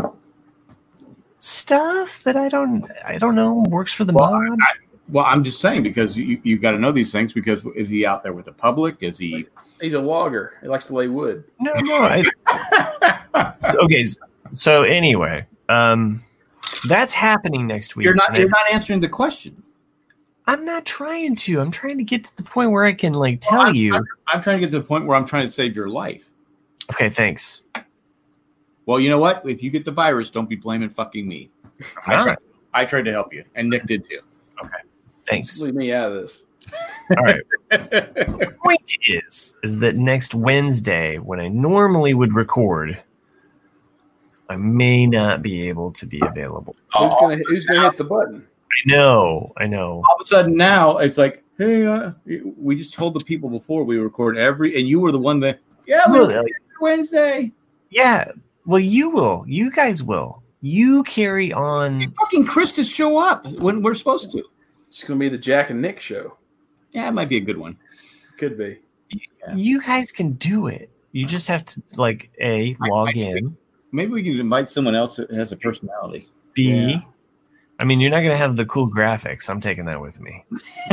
Stuff that I don't, I don't know, works for the Well, mob. I, well, I'm just saying because you you got to know these things. Because is he out there with the public? Is he? He's a logger. He likes to lay wood. No, no. I, okay, so anyway, um, that's happening next week. You're not. and You're I- not answering the question. I'm not trying to. I'm trying to get to the point where I can like tell Well, I'm, you. I'm, I'm trying to get to the point where I'm trying to save your life. Okay, thanks. Well, you know what? If you get the virus, don't be blaming fucking me. I All tried, right. I tried to help you, and Nick did too. Thanks. Leave me out of this. All right. The point is, is that next Wednesday, when I normally would record, I may not be able to be available. Who's gonna Who's gonna hit the button? I know, I know. All of a sudden now it's like, hey, uh, we just told the people before we record every, and you were the one that, yeah, we Really? record Wednesday. Yeah. Well, you will. You guys will. You carry on. Fucking Chris to show up when we're supposed to. It's gonna be the Jack and Nick show. Yeah, it might be a good one. Could be. Yeah. You guys can do it. You just have to like a log I- in. Maybe we can invite someone else that has a personality. B. Yeah. I mean, you're not going to have the cool graphics. I'm taking that with me.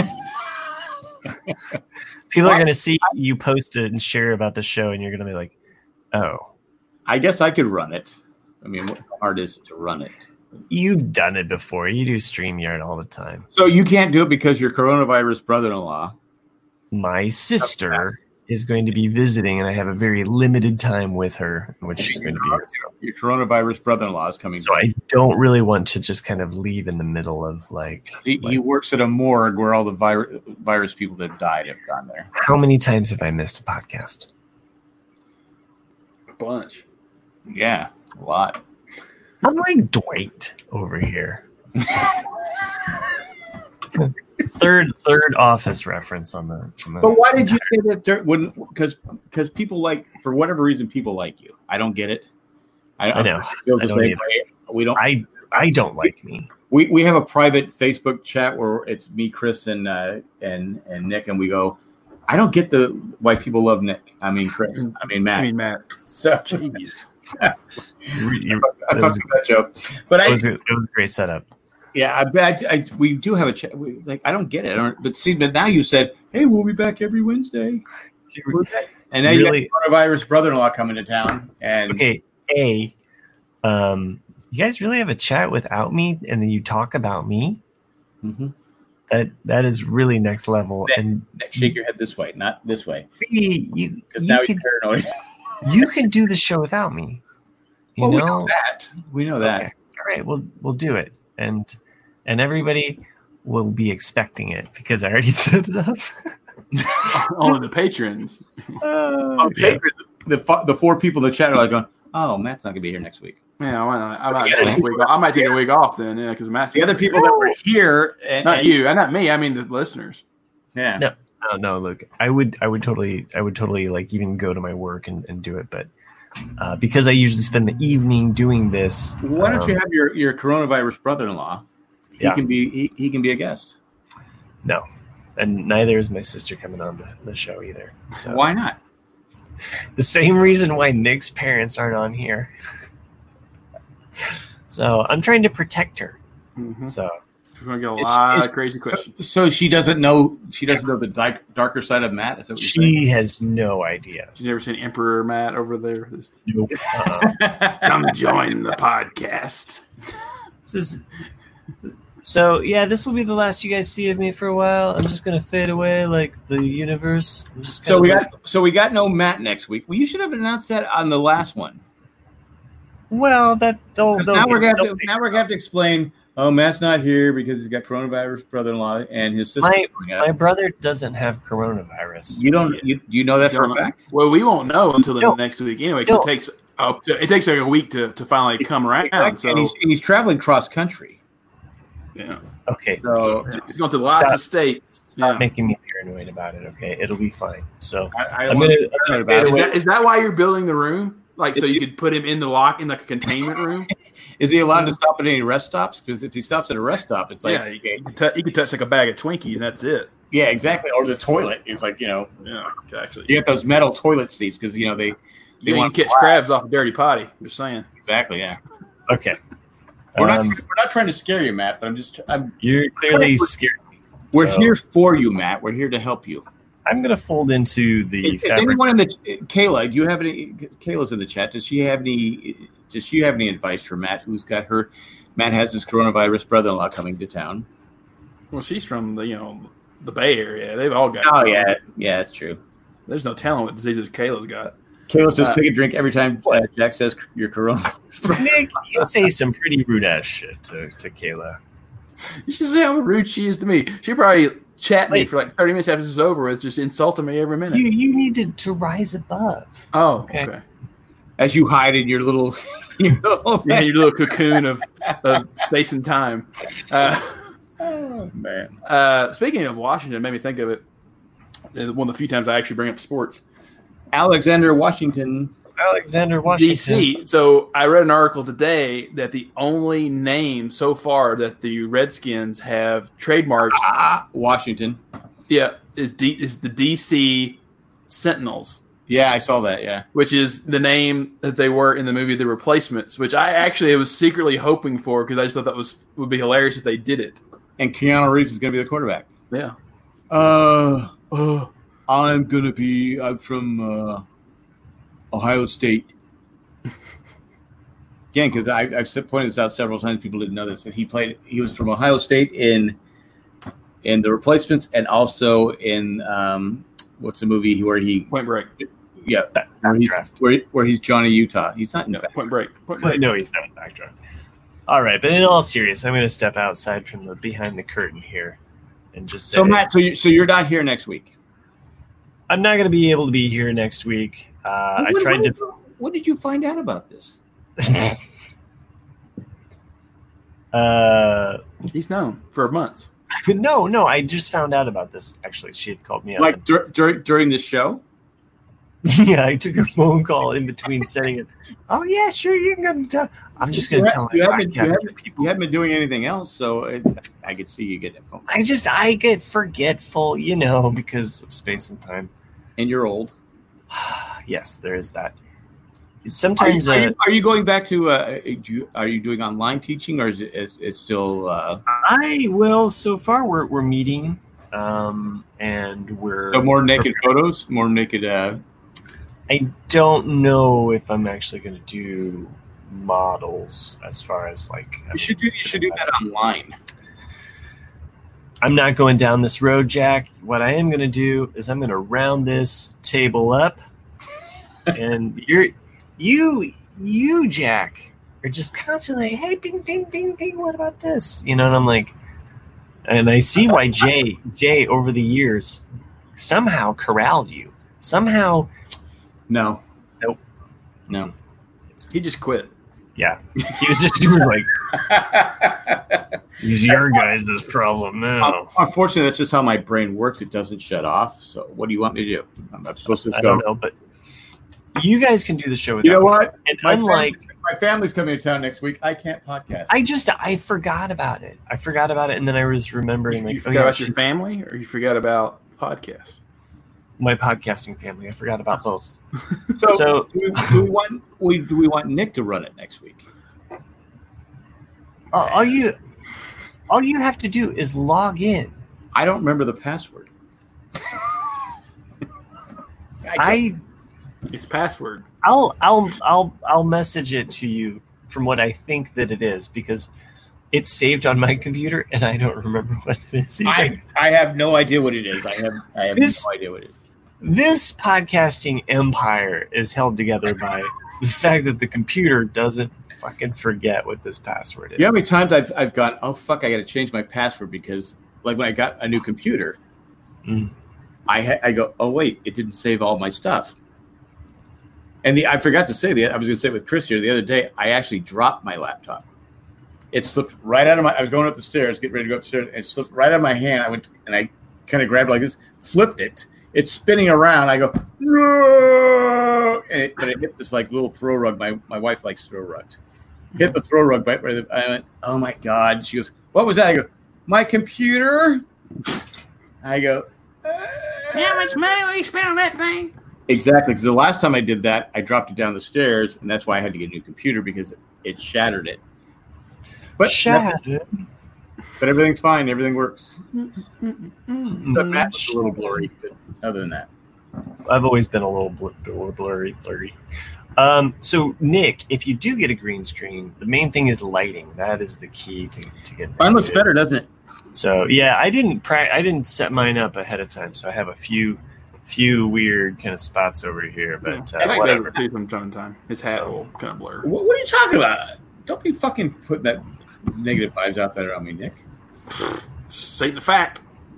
People are going to see you post it and share about the show, and you're going to be like, "Oh, I guess I could run it. I mean, what hard is it to run it? you've done it before. You do StreamYard all the time." So you can't do it because your coronavirus brother-in-law. My sister is going to be visiting, and I have a very limited time with her, in which she's going to be here. Your coronavirus brother-in-law is coming. So I don't really want to just kind of leave in the middle of like, He, like he works at a morgue where all the vir- virus people that have died have gone there. how many times have I missed a podcast? A bunch. Yeah, a lot. I'm like Dwight over here. third third Office reference on the. On the But why did you say that? Dur- when because because people like, for whatever reason, people like you. I don't get it. I, I know. I feel the I don't same either. way. We don't. I I don't like me. We we have a private Facebook chat where it's me, Chris, and uh, and and Nick, and we go. I don't get the why people love Nick. I mean Chris. I mean Matt. I mean, Matt. So Jeez. You- you- I it fucked was- with that joke, but It I was, a, it was a great setup. yeah I bet I, we do have a chat. We, like I don't get it. I don't, but see, but now you said, hey, we'll be back every Wednesday. We're back. And now Really- you got coronavirus brother-in-law coming to town, and Okay, A, um, you guys really have a chat without me, and then you talk about me. Mhm. That that is really next level. Nick, And Nick, shake your head this way, not this way, B, you because you now can he's paranoid. you can do the show without me. You Well, we know? know that. We know that. Okay. All right, we'll we'll do it, and and everybody will be expecting it because I already set it up. Only the patrons. Oh, Oh, yeah. paper, the the the four people in the chat are like going, "Oh, Matt's not gonna be here next week." Yeah, why not? I might take a week off. I might take a week off then, yeah, because Matt's The other people that were here, and, not and- you, and not me. I mean the listeners. yeah, No. No, no, look, I would, I would totally, I would totally like even go to my work and, and do it, but uh, because I usually spend the evening doing this. Why don't um, you have your, your coronavirus brother-in-law? He Yeah. can be he, he can be a guest. No, and neither is my sister coming on the, the show either. So Why not? the same reason why Nick's parents aren't on here. So I'm trying to protect her. Mm-hmm. So We're gonna get a It's- lot it's- of crazy questions. So she doesn't know she doesn't know the di- darker side of Matt. Is that what you're she has no idea. You've never seen Emperor Matt over there? Nope. Uh-uh. saying? Come join the podcast. This is so yeah. This will be the last you guys see of me for a while. I'm just gonna fade away like the universe. I'm just so gonna we like- got so we got no Matt next week. Well, you should have announced that on the last one. well that they'll, 'Cause they'll now get- we're gonna they'll have to, figure now we're it gonna have to explain. Oh, Matt's not here because he's got coronavirus brother-in-law and his sister. My- coming up. My brother doesn't have coronavirus. You don't you, do you know that for a Don't- fact? Well, we won't know until the No. next week anyway. 'Cause No. it takes up to, it takes like a week to, to finally come around. So and he's, and he's traveling cross country. yeah, Okay, So- so he's going to lots Stop. of states. stop Yeah. making me paranoid about it. Okay, it'll be fine. So I, I I'm want gonna- to be paranoid I'm about Is it. that, is that why you're building the room? Like, so you could put him in the lock in like a containment room. Is he allowed to stop at any rest stops? Because if he stops at a rest stop, it's like yeah, he, he, could t- he could touch like a bag of Twinkies and that's it. Yeah, exactly. Or the toilet. It's like, you know, yeah, actually, you get those metal toilet seats because you know they they yeah, want you can catch crabs off a dirty potty. I'm just saying. Exactly. Yeah. Okay. We're Um, not we're not trying to scare you, Matt. But I'm just I'm. You're clearly scared. We're so here for you, Matt. We're here to help you. I'm going to fold into the Is, is fabric. anyone in the Kayla? Do you have any? Kayla's in the chat. Does she have any? Does she have any advice for Matt, who's got her? Matt has his coronavirus brother-in-law coming to town. Well, she's from the you know the Bay Area. They've all got. Oh yeah, yeah, that's true. There's no telling what diseases Kayla's got. Kayla says, Uh, "Take a drink every time uh, Jack says you're coronavirus." Nick, you say some pretty rude ass shit to, to Kayla. You should see how rude she is to me. She probably chat me Wait. for like thirty minutes after this is over with, just insulting me every minute. You you needed to rise above. oh, Okay. okay. As you hide in your little, your little Yeah, your little cocoon of, of space and time. Uh, oh man. uh, speaking of Washington, it made me think of it. uh, One of the few times I actually bring up sports. Alexander Washington. Alexander Washington. D C. So I read an article today that the only name so far that the Redskins have trademarked, Ah, Washington. yeah, is D, is the D C Sentinels, Yeah, I saw that. Yeah. which is the name that they were in the movie The Replacements, which I actually was secretly hoping for because I just thought that was would be hilarious if they did it. And Keanu Reeves is going to be the quarterback. Yeah. Uh, Oh. I'm going to be. I'm from uh, Ohio State. Again, because I've said- pointed this out several times, people didn't know this. That he played. He was from Ohio State in in The Replacements, and also in um, what's the movie where he Point Break. yeah where he's, Backdraft. where, where he's Johnny Utah. He's not in No, the back. Point Break. Point But Break. no, he's not in backdraft. All right, but in all seriousness, I'm going to step outside from the behind the curtain here and just say, So Matt, so you so you're not here next week. I'm not going to be able to be here next week. Uh, I When- tried when, to. When did you find out about this? uh, He's known for months. no, no, I just found out about this. Actually, she had called me up. Like dur- dur- during the show? yeah, I took a phone call in between setting it. Oh yeah, sure, you can come to town. I'm just going to You tell ha- you my haven't, you, podcast haven't, people. you haven't been doing anything else, so it, I could see you getting a phone call. I just I get forgetful, you know, because of space and time. And you're old. Yes, there is that. Are you, Sometimes are, uh, you, are you going back to? Uh, do you, are you doing online teaching, or is it is, it's still? Uh, I will. So far, we're we're meeting, um, and we're. so more naked photos, more naked. Uh, I don't know if I'm actually going to do models as far as like. you should do. You should do that online. I'm not going down this road, Jack. What I am going to do is I'm going to round this table up, and you're you you Jack are just constantly like, hey, ding ding ding ding. What about this? You know, and I'm like, and I see why Jay Jay over the years somehow corralled you. Somehow, No. Nope. No. He just quit. yeah, he was just he was like, he's your guys' problem now. Unfortunately, that's just how my brain works. It doesn't shut off. So, what do you want me to do? I'm not supposed to just I go. don't know, but you guys can do the show without You know me. what? And My unlike. family, my family's coming to town next week. I can't podcast. I just I forgot about it. I forgot about it, and then I was remembering You, like you oh, forgot yeah, about your she's- family, or you forgot about podcasts? my podcasting family. I forgot about both. so, so- do, we, do we want we do we want Nick to run it next week? All, all you all you have to do is log in. I don't remember the password. I, I It's password. I'll I'll I'll I'll message it to you from what I think that it is because it's saved on my computer and I don't remember what it is. either. I, I have no idea what it is. I have I have This- no idea what it is. This podcasting empire is held together by the fact that the computer doesn't fucking forget what this password is. You know how many times I've I've gone, oh fuck, I got to change my password because like when I got a new computer, Mm. I ha- I go, oh wait, it didn't save all my stuff. And the I forgot to say the I was going to say it with Chris here the other day. I actually dropped my laptop. It slipped right out of my. I was going up the stairs, getting ready to go upstairs, and it slipped right out of my hand. I went and I kind of grabbed it like this, flipped it. It's spinning around. I go, no! And it, but it hit this like little throw rug. My my wife likes throw rugs. Hit the throw rug. Right, right, I went, oh my God. She goes, what was that? I go, my computer. I go, uh, how much money will you spend on that thing? Exactly, because the last time I did that, I dropped it down the stairs, and that's why I had to get a new computer because it shattered it. But Shattered. But everything's fine. Everything works. Mm-mm-mm. But Matt was a little blurry. But other than that, I've always been a little bl- bl- blurry, blurry. Um, so, Nick, if you do get a green screen, the main thing is lighting. That is the key to, to get. Mine looks better, doesn't it? So, yeah, I didn't pra- I didn't set mine up ahead of time, so I have a few few weird kind of spots over here. But uh, I think whatever. does it too from time to time. His hat So- will kind of blur. What, what are you talking about? Don't be fucking putting that negative vibes out there on me, Nick. Just stating the fact.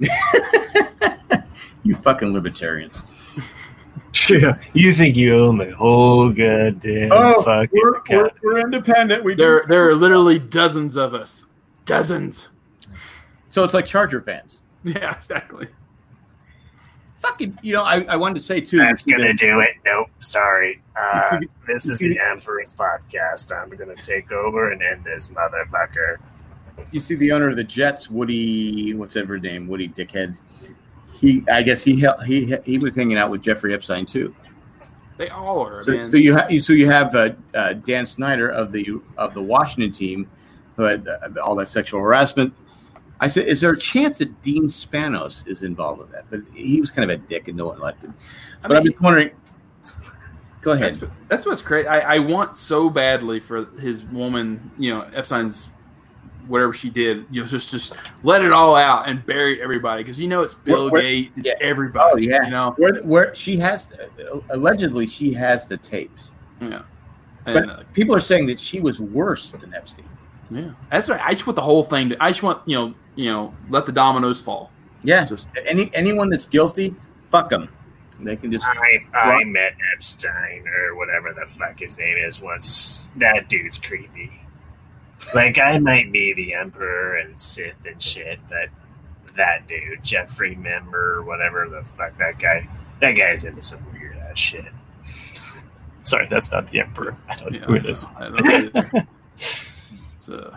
You fucking libertarians. Yeah, you think you own the whole goddamn fucking we're, we're, economy. we're independent. We There, do. there are literally dozens of us. Dozens. So it's like Charger fans. Yeah, exactly. Fucking, you know, I, I wanted to say too. That's gonna do it. Nope, sorry. Uh, You this is the Emperor's podcast. I'm gonna take over and end this motherfucker. You see the owner of the Jets, Woody, what's ever his name, Woody Dickhead. He, I guess he he he was hanging out with Jeffrey Epstein too. They all are, So, man. so you have so you have uh, uh, Dan Snyder of the of the Washington team, who had uh, all that sexual harassment. I said, is there a chance that Dean Spanos is involved with that? But he was kind of a dick, and no one liked him. I But I'm mean, just wondering. Go ahead. That's, that's what's crazy. I, I want so badly for his woman, you know, Epstein's whatever she did, you know, just just let it all out and bury everybody because you know it's Bill Where- where- Gates, it's yeah. everybody. Oh yeah. you know, Where where she has allegedly she has the tapes, yeah, but and, uh, people are saying that she was worse than Epstein. yeah. That's right. I just want the whole thing. To, I just want you know, you know, let the dominoes fall. Yeah. Just Any anyone that's guilty, fuck them. They can just. I I met Epstein or whatever the fuck his name is once. That dude's creepy. Like I might be the Emperor and Sith and shit, but that dude, Jeffrey Member, whatever the fuck that guy, that guy's into some weird ass shit. Sorry, that's not the Emperor. I don't yeah, know who it is. I don't know either. It's uh,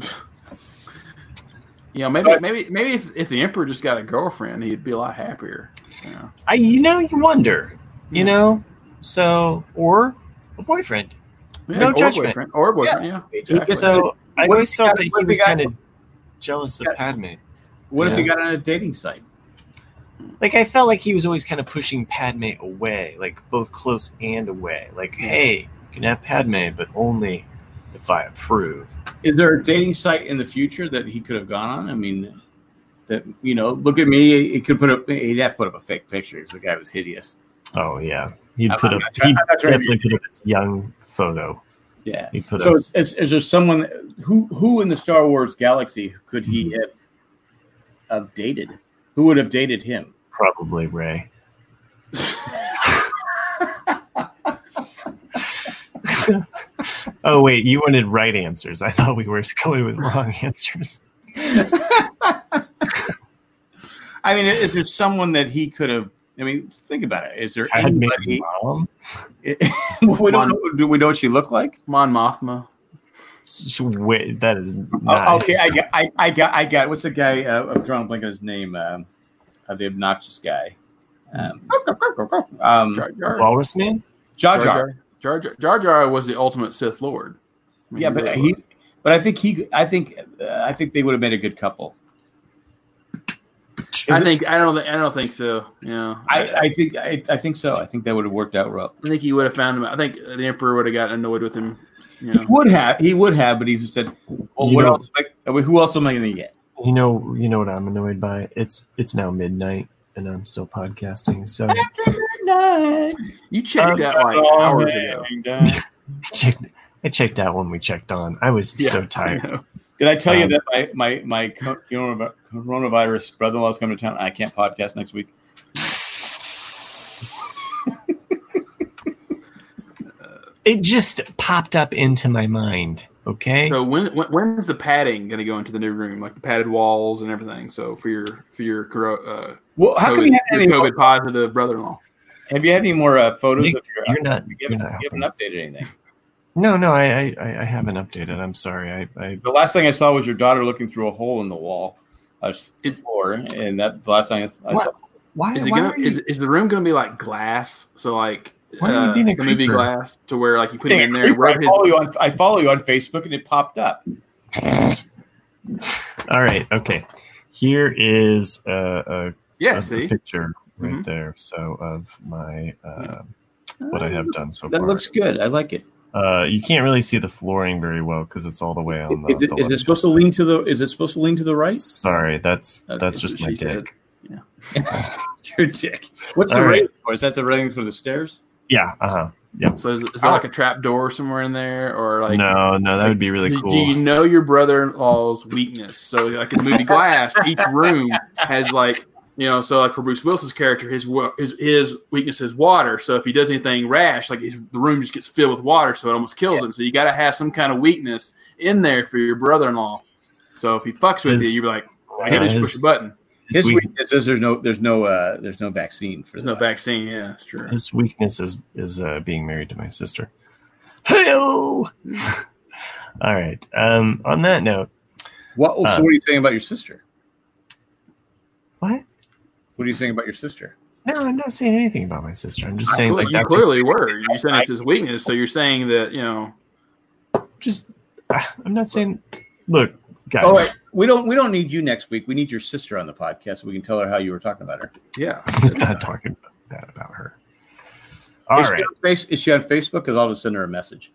you know, maybe maybe maybe if, if the Emperor just got a girlfriend, he'd be a lot happier. You know? I, you know, you wonder, you Yeah. know, so or a boyfriend. Yeah, No or judgment. boyfriend, or a boyfriend. Yeah, He exactly. gets- So I What always if he felt got- that what he if was he got- kind of jealous of Yeah. Padme. What if Yeah. he got on a dating site? Like I felt like he was always kind of pushing Padme away, like both close and away. Like, hey, you can have Padme, but only if I approve. Is there a dating site in the future that he could have gone on? I mean, that you know, look at me. He could put up. He'd have to put up a fake picture because the guy was hideous. Oh yeah, he'd I'm put not up. trying- He'd I'm not trying to definitely be- put up his young photo. Yeah. He put So, up. is, is, is there someone who who in the Star Wars galaxy could he Mm-hmm. have, have dated? Who would have dated him? Probably Ray. Oh wait, you wanted right answers. I thought we were going with wrong answers. I mean, is there someone that he could have? I mean, think about it. Is there Padme's anybody? mom. we don't know. Do we know what she looked like? Mon Mothma. Wait, that is Oh, nice. okay, I got, I, I got, I got. What's the guy? Uh, I'm drawing a blank on his name. Um, uh, the obnoxious guy. Um, um, Jar Jar. Walrus Man. Jar Jar. Jar Jar. Jar Jar Jar was the ultimate Sith Lord. I mean, Yeah, he but really he, was. but I think he, I think, uh, I think they would have made a good couple. I think I don't. think I don't think so. Yeah, I, I think, I, I think so. I think that would have worked out well. I think he would have found him. I think the Emperor would have gotten annoyed with him. You He know. would have, he would have, but he said, well, You "What know- else? Like, who else am I going to get?" You know, you know what I'm annoyed by. It's it's now midnight and I'm still podcasting. So You checked Um, out like Oh, hours ago. I checked, I checked out when we checked on. I was so I tired. know. Did I tell you Um, that my my my co- coronavirus brother-in-law's coming to town? I can't podcast next week. It just popped up into my mind Okay. So when, when when's the padding going to go into the new room, like the padded walls and everything? So for your for your uh, Well, how COVID, come you have your any COVID positive brother-in-law? Have you had any more uh, photos Nick, of your? you're not- You you're haven't, not you haven't updated anything. No, no, I, I, I haven't updated. I'm sorry. I, I The last thing I saw was your daughter looking through a hole in the wall, uh, the It's- floor, and that's the last thing I, I What? saw. why Is it why gonna are you, is is the room going to be like glass? So like Why are you uh, being a the movie creeper? Glass, to where like you put him Hey, in there. And creeper, I wherever his, follow you on. I follow you on Facebook, and it popped up. All right. Okay. Here is a, a, yeah, a see, picture right Mhm. there. So of my uh, what I have done so That far. looks good. I like it. Uh, you can't really see the flooring very well because it's all the way on the. Is it the is it left supposed to side. lean to the? Is it supposed to lean to the right? Sorry, that's Okay, that's that's just what my she said. dick. Your dick. What's the All right. railing for? Is that the railing for the stairs? Yeah. Uh huh. Yeah. so is, is there like a trap door somewhere in there, or like no, no, that would be really do, cool. do you know your brother-in-law's weakness? So like in the movie Glass, each room has like, you know, so like for Bruce Willis's character, his wa- his his weakness is water. So if he does anything rash, like his, the room just gets filled with water, so it almost kills him. So you got to have some kind of weakness in there for your brother-in-law. So if he fucks with His- you, you're like, I yeah, hit just his- push the button. His weak- weakness is there's no there's no uh, there's no vaccine for There's that. no vaccine. Yeah, that's true. His weakness is is uh, being married to my sister. Hey-o! All right. Um, on that note, What? So Uh, what are you saying about your sister? what? What are you saying about your sister? No, I'm not saying anything about my sister. I'm just saying Cle- like you that's clearly were. You said it's his weakness, so you're saying that you know. just. I'm not saying. Look, guys. Oh, wait. we don't we don't need you next week. We need your sister on the podcast so we can tell her how you were talking about her. Yeah. I'm just not talking bad about her. All is, right. she on face, is she on Facebook? Because I'll just send her a message.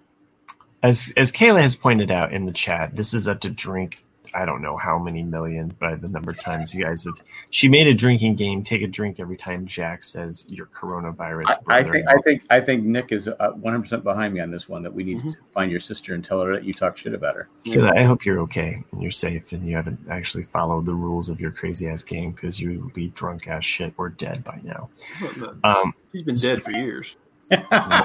As as Kayla has pointed out in the chat, this is up to drink. I don't know how many million by the number of times you guys have. She made a drinking game. Take a drink every time Jack says your coronavirus. I, I brother. think I think I think Nick is uh, one hundred percent behind me on this one. That we need Mhm. to find your sister and tell her that you talk shit about her. Kayla, I hope you're okay and you're safe and you haven't actually followed the rules of your crazy ass game because you would be drunk ass shit or dead by now. Um, He's been dead for years. well,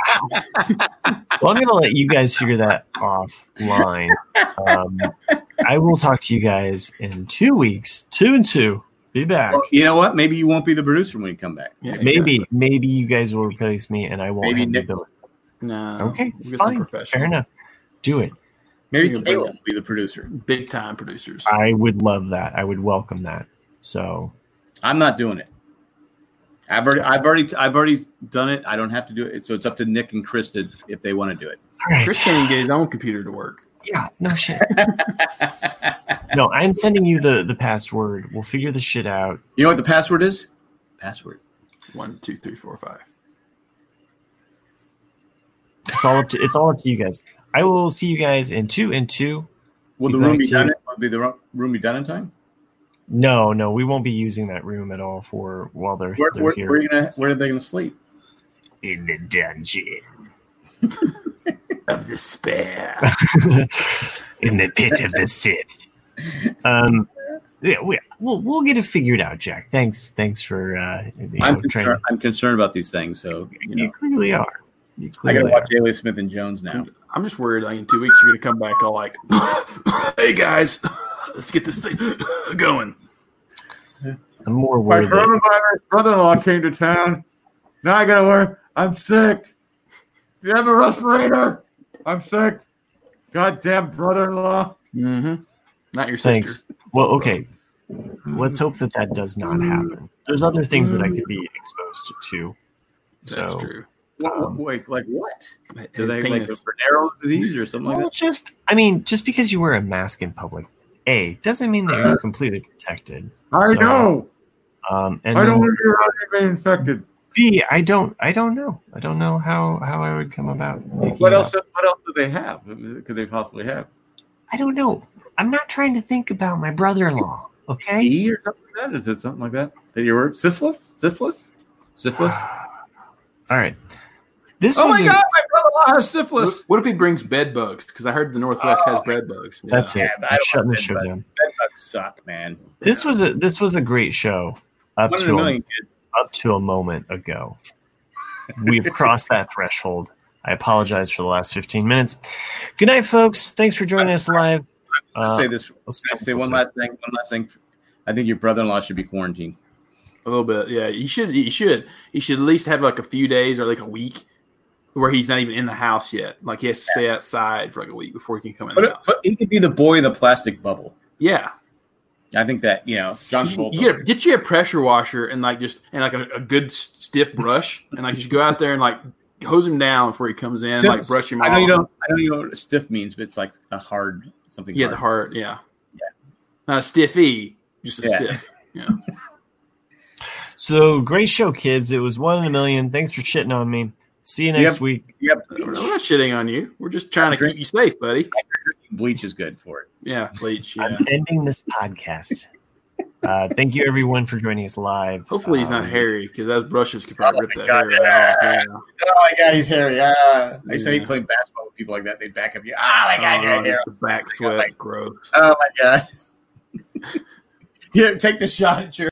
I'm going to let you guys figure that offline. Um, I will talk to you guys in two weeks. Two and two. Be back. Well, you know what? Maybe you won't be the producer when you come back. Yeah, Maybe, maybe you guys will replace me and I won't Maybe have the Nick- ability. No. Okay, we'll get the fine. professional. Fair enough. Do it. Maybe You're Caleb big. will be the producer. Big time producers. I would love that. I would welcome that. So, I'm not doing it. I've already, I've already, I've already done it. I don't have to do it. So it's up to Nick and Chris to, if they want to do it. all right. Chris can't even get his own computer to work. Yeah, no shit. No, I'm sending you the, the password. We'll figure the shit out. You know what the password is? Password. One, two, three, four, five. It's all up to it's all up to you guys. I will see you guys in two and two. Will the Be room back be to- done? Will be the ro- room be done in time? No, no, we won't be using that room at all for while they're, Where, they're where, here where, are you gonna, where are they going to sleep? in the dungeon. Of despair. In the pit of the Sith. Um, yeah, we, we'll we'll get it figured out, Jack. Thanks, thanks for uh, you I'm know, concerned. trying. I'm concerned about these things. So you You know, clearly are. You I got clearly to watch are. Haley Smith and Jones now. I'm just worried like in two weeks you're going to come back all like, hey guys, let's get this thing going. I'm more My worried that coronavirus brother-in-law came to town. Now I got to work. I'm sick. Do you have a respirator? I'm sick. Goddamn brother-in-law. Mm-hmm. Not your sister. thanks. Well, okay. Let's hope that that does not happen. There's other things that I could be exposed to. That's So, true. What, what, Um, wait, like what? His Do they like a penis. Bernero disease or something Well, like just I mean, just because you wear a mask in public, A, doesn't mean that you're completely protected. that? I So, know. Um, and I then don't want you to be infected. B, I don't, I don't know. I don't know how how I would come about. picking What it else? up. What else do they have? Could they possibly have? I don't know. I'm not trying to think about my brother-in-law. Okay. E or something like that? Is it something like that? That you were syphilis? Syphilis? Syphilis? All right. This Oh was my a- God! My brother-in-law has What, syphilis. what if he brings bed bugs? Because I heard the Northwest has bed bugs. Yeah. That's it. Yeah, I I'm don't shutting the want show bed down. Bedbugs suck, man. This was a this was a great show up One in a to a, million kids. up to a moment ago. We've crossed that threshold. I apologize for the last fifteen minutes. Good night, folks. Thanks for joining us live. I'll Uh, say this. let's- Can I say one last thing. One last thing. I think your brother-in-law should be quarantined. A little bit, yeah. You should, you should, you should at least have like a few days or like a week where he's not even in the house yet. Like he has to stay outside for like a week before he can come in the But, house. but he could be the boy in the plastic bubble. Yeah, I think that you know John you, Travolta. you get, get you a pressure washer and like just and like a, a good s- stiff brush and like just go out there and like hose him down before he comes in, Stiff- like brush him I off. know you don't. I know you know what stiff means, but it's like a hard something. Yeah, hard. the heart. Yeah, Yeah. not a stiffy, just a Yeah. stiff. Yeah. So great show, kids. It was one in a million. Thanks for shitting on me. See you Do you next have- week. Yep. We're not shitting on you. We're just trying to Drink- keep you safe, buddy. Bleach is good for it. Yeah, bleach. Yeah. I'm ending this podcast. Uh, thank you, everyone, for joining us live. Hopefully he's not Um, hairy because those brushes could probably Oh rip my that God, hair right yeah. off. Yeah. Oh my God, he's hairy. Ah. I used to Yeah. hate playing basketball with people like that. They'd back up you. Oh my God, you're Oh, hairy. the back sweat, gross. Oh my God. Here, take the shot at your.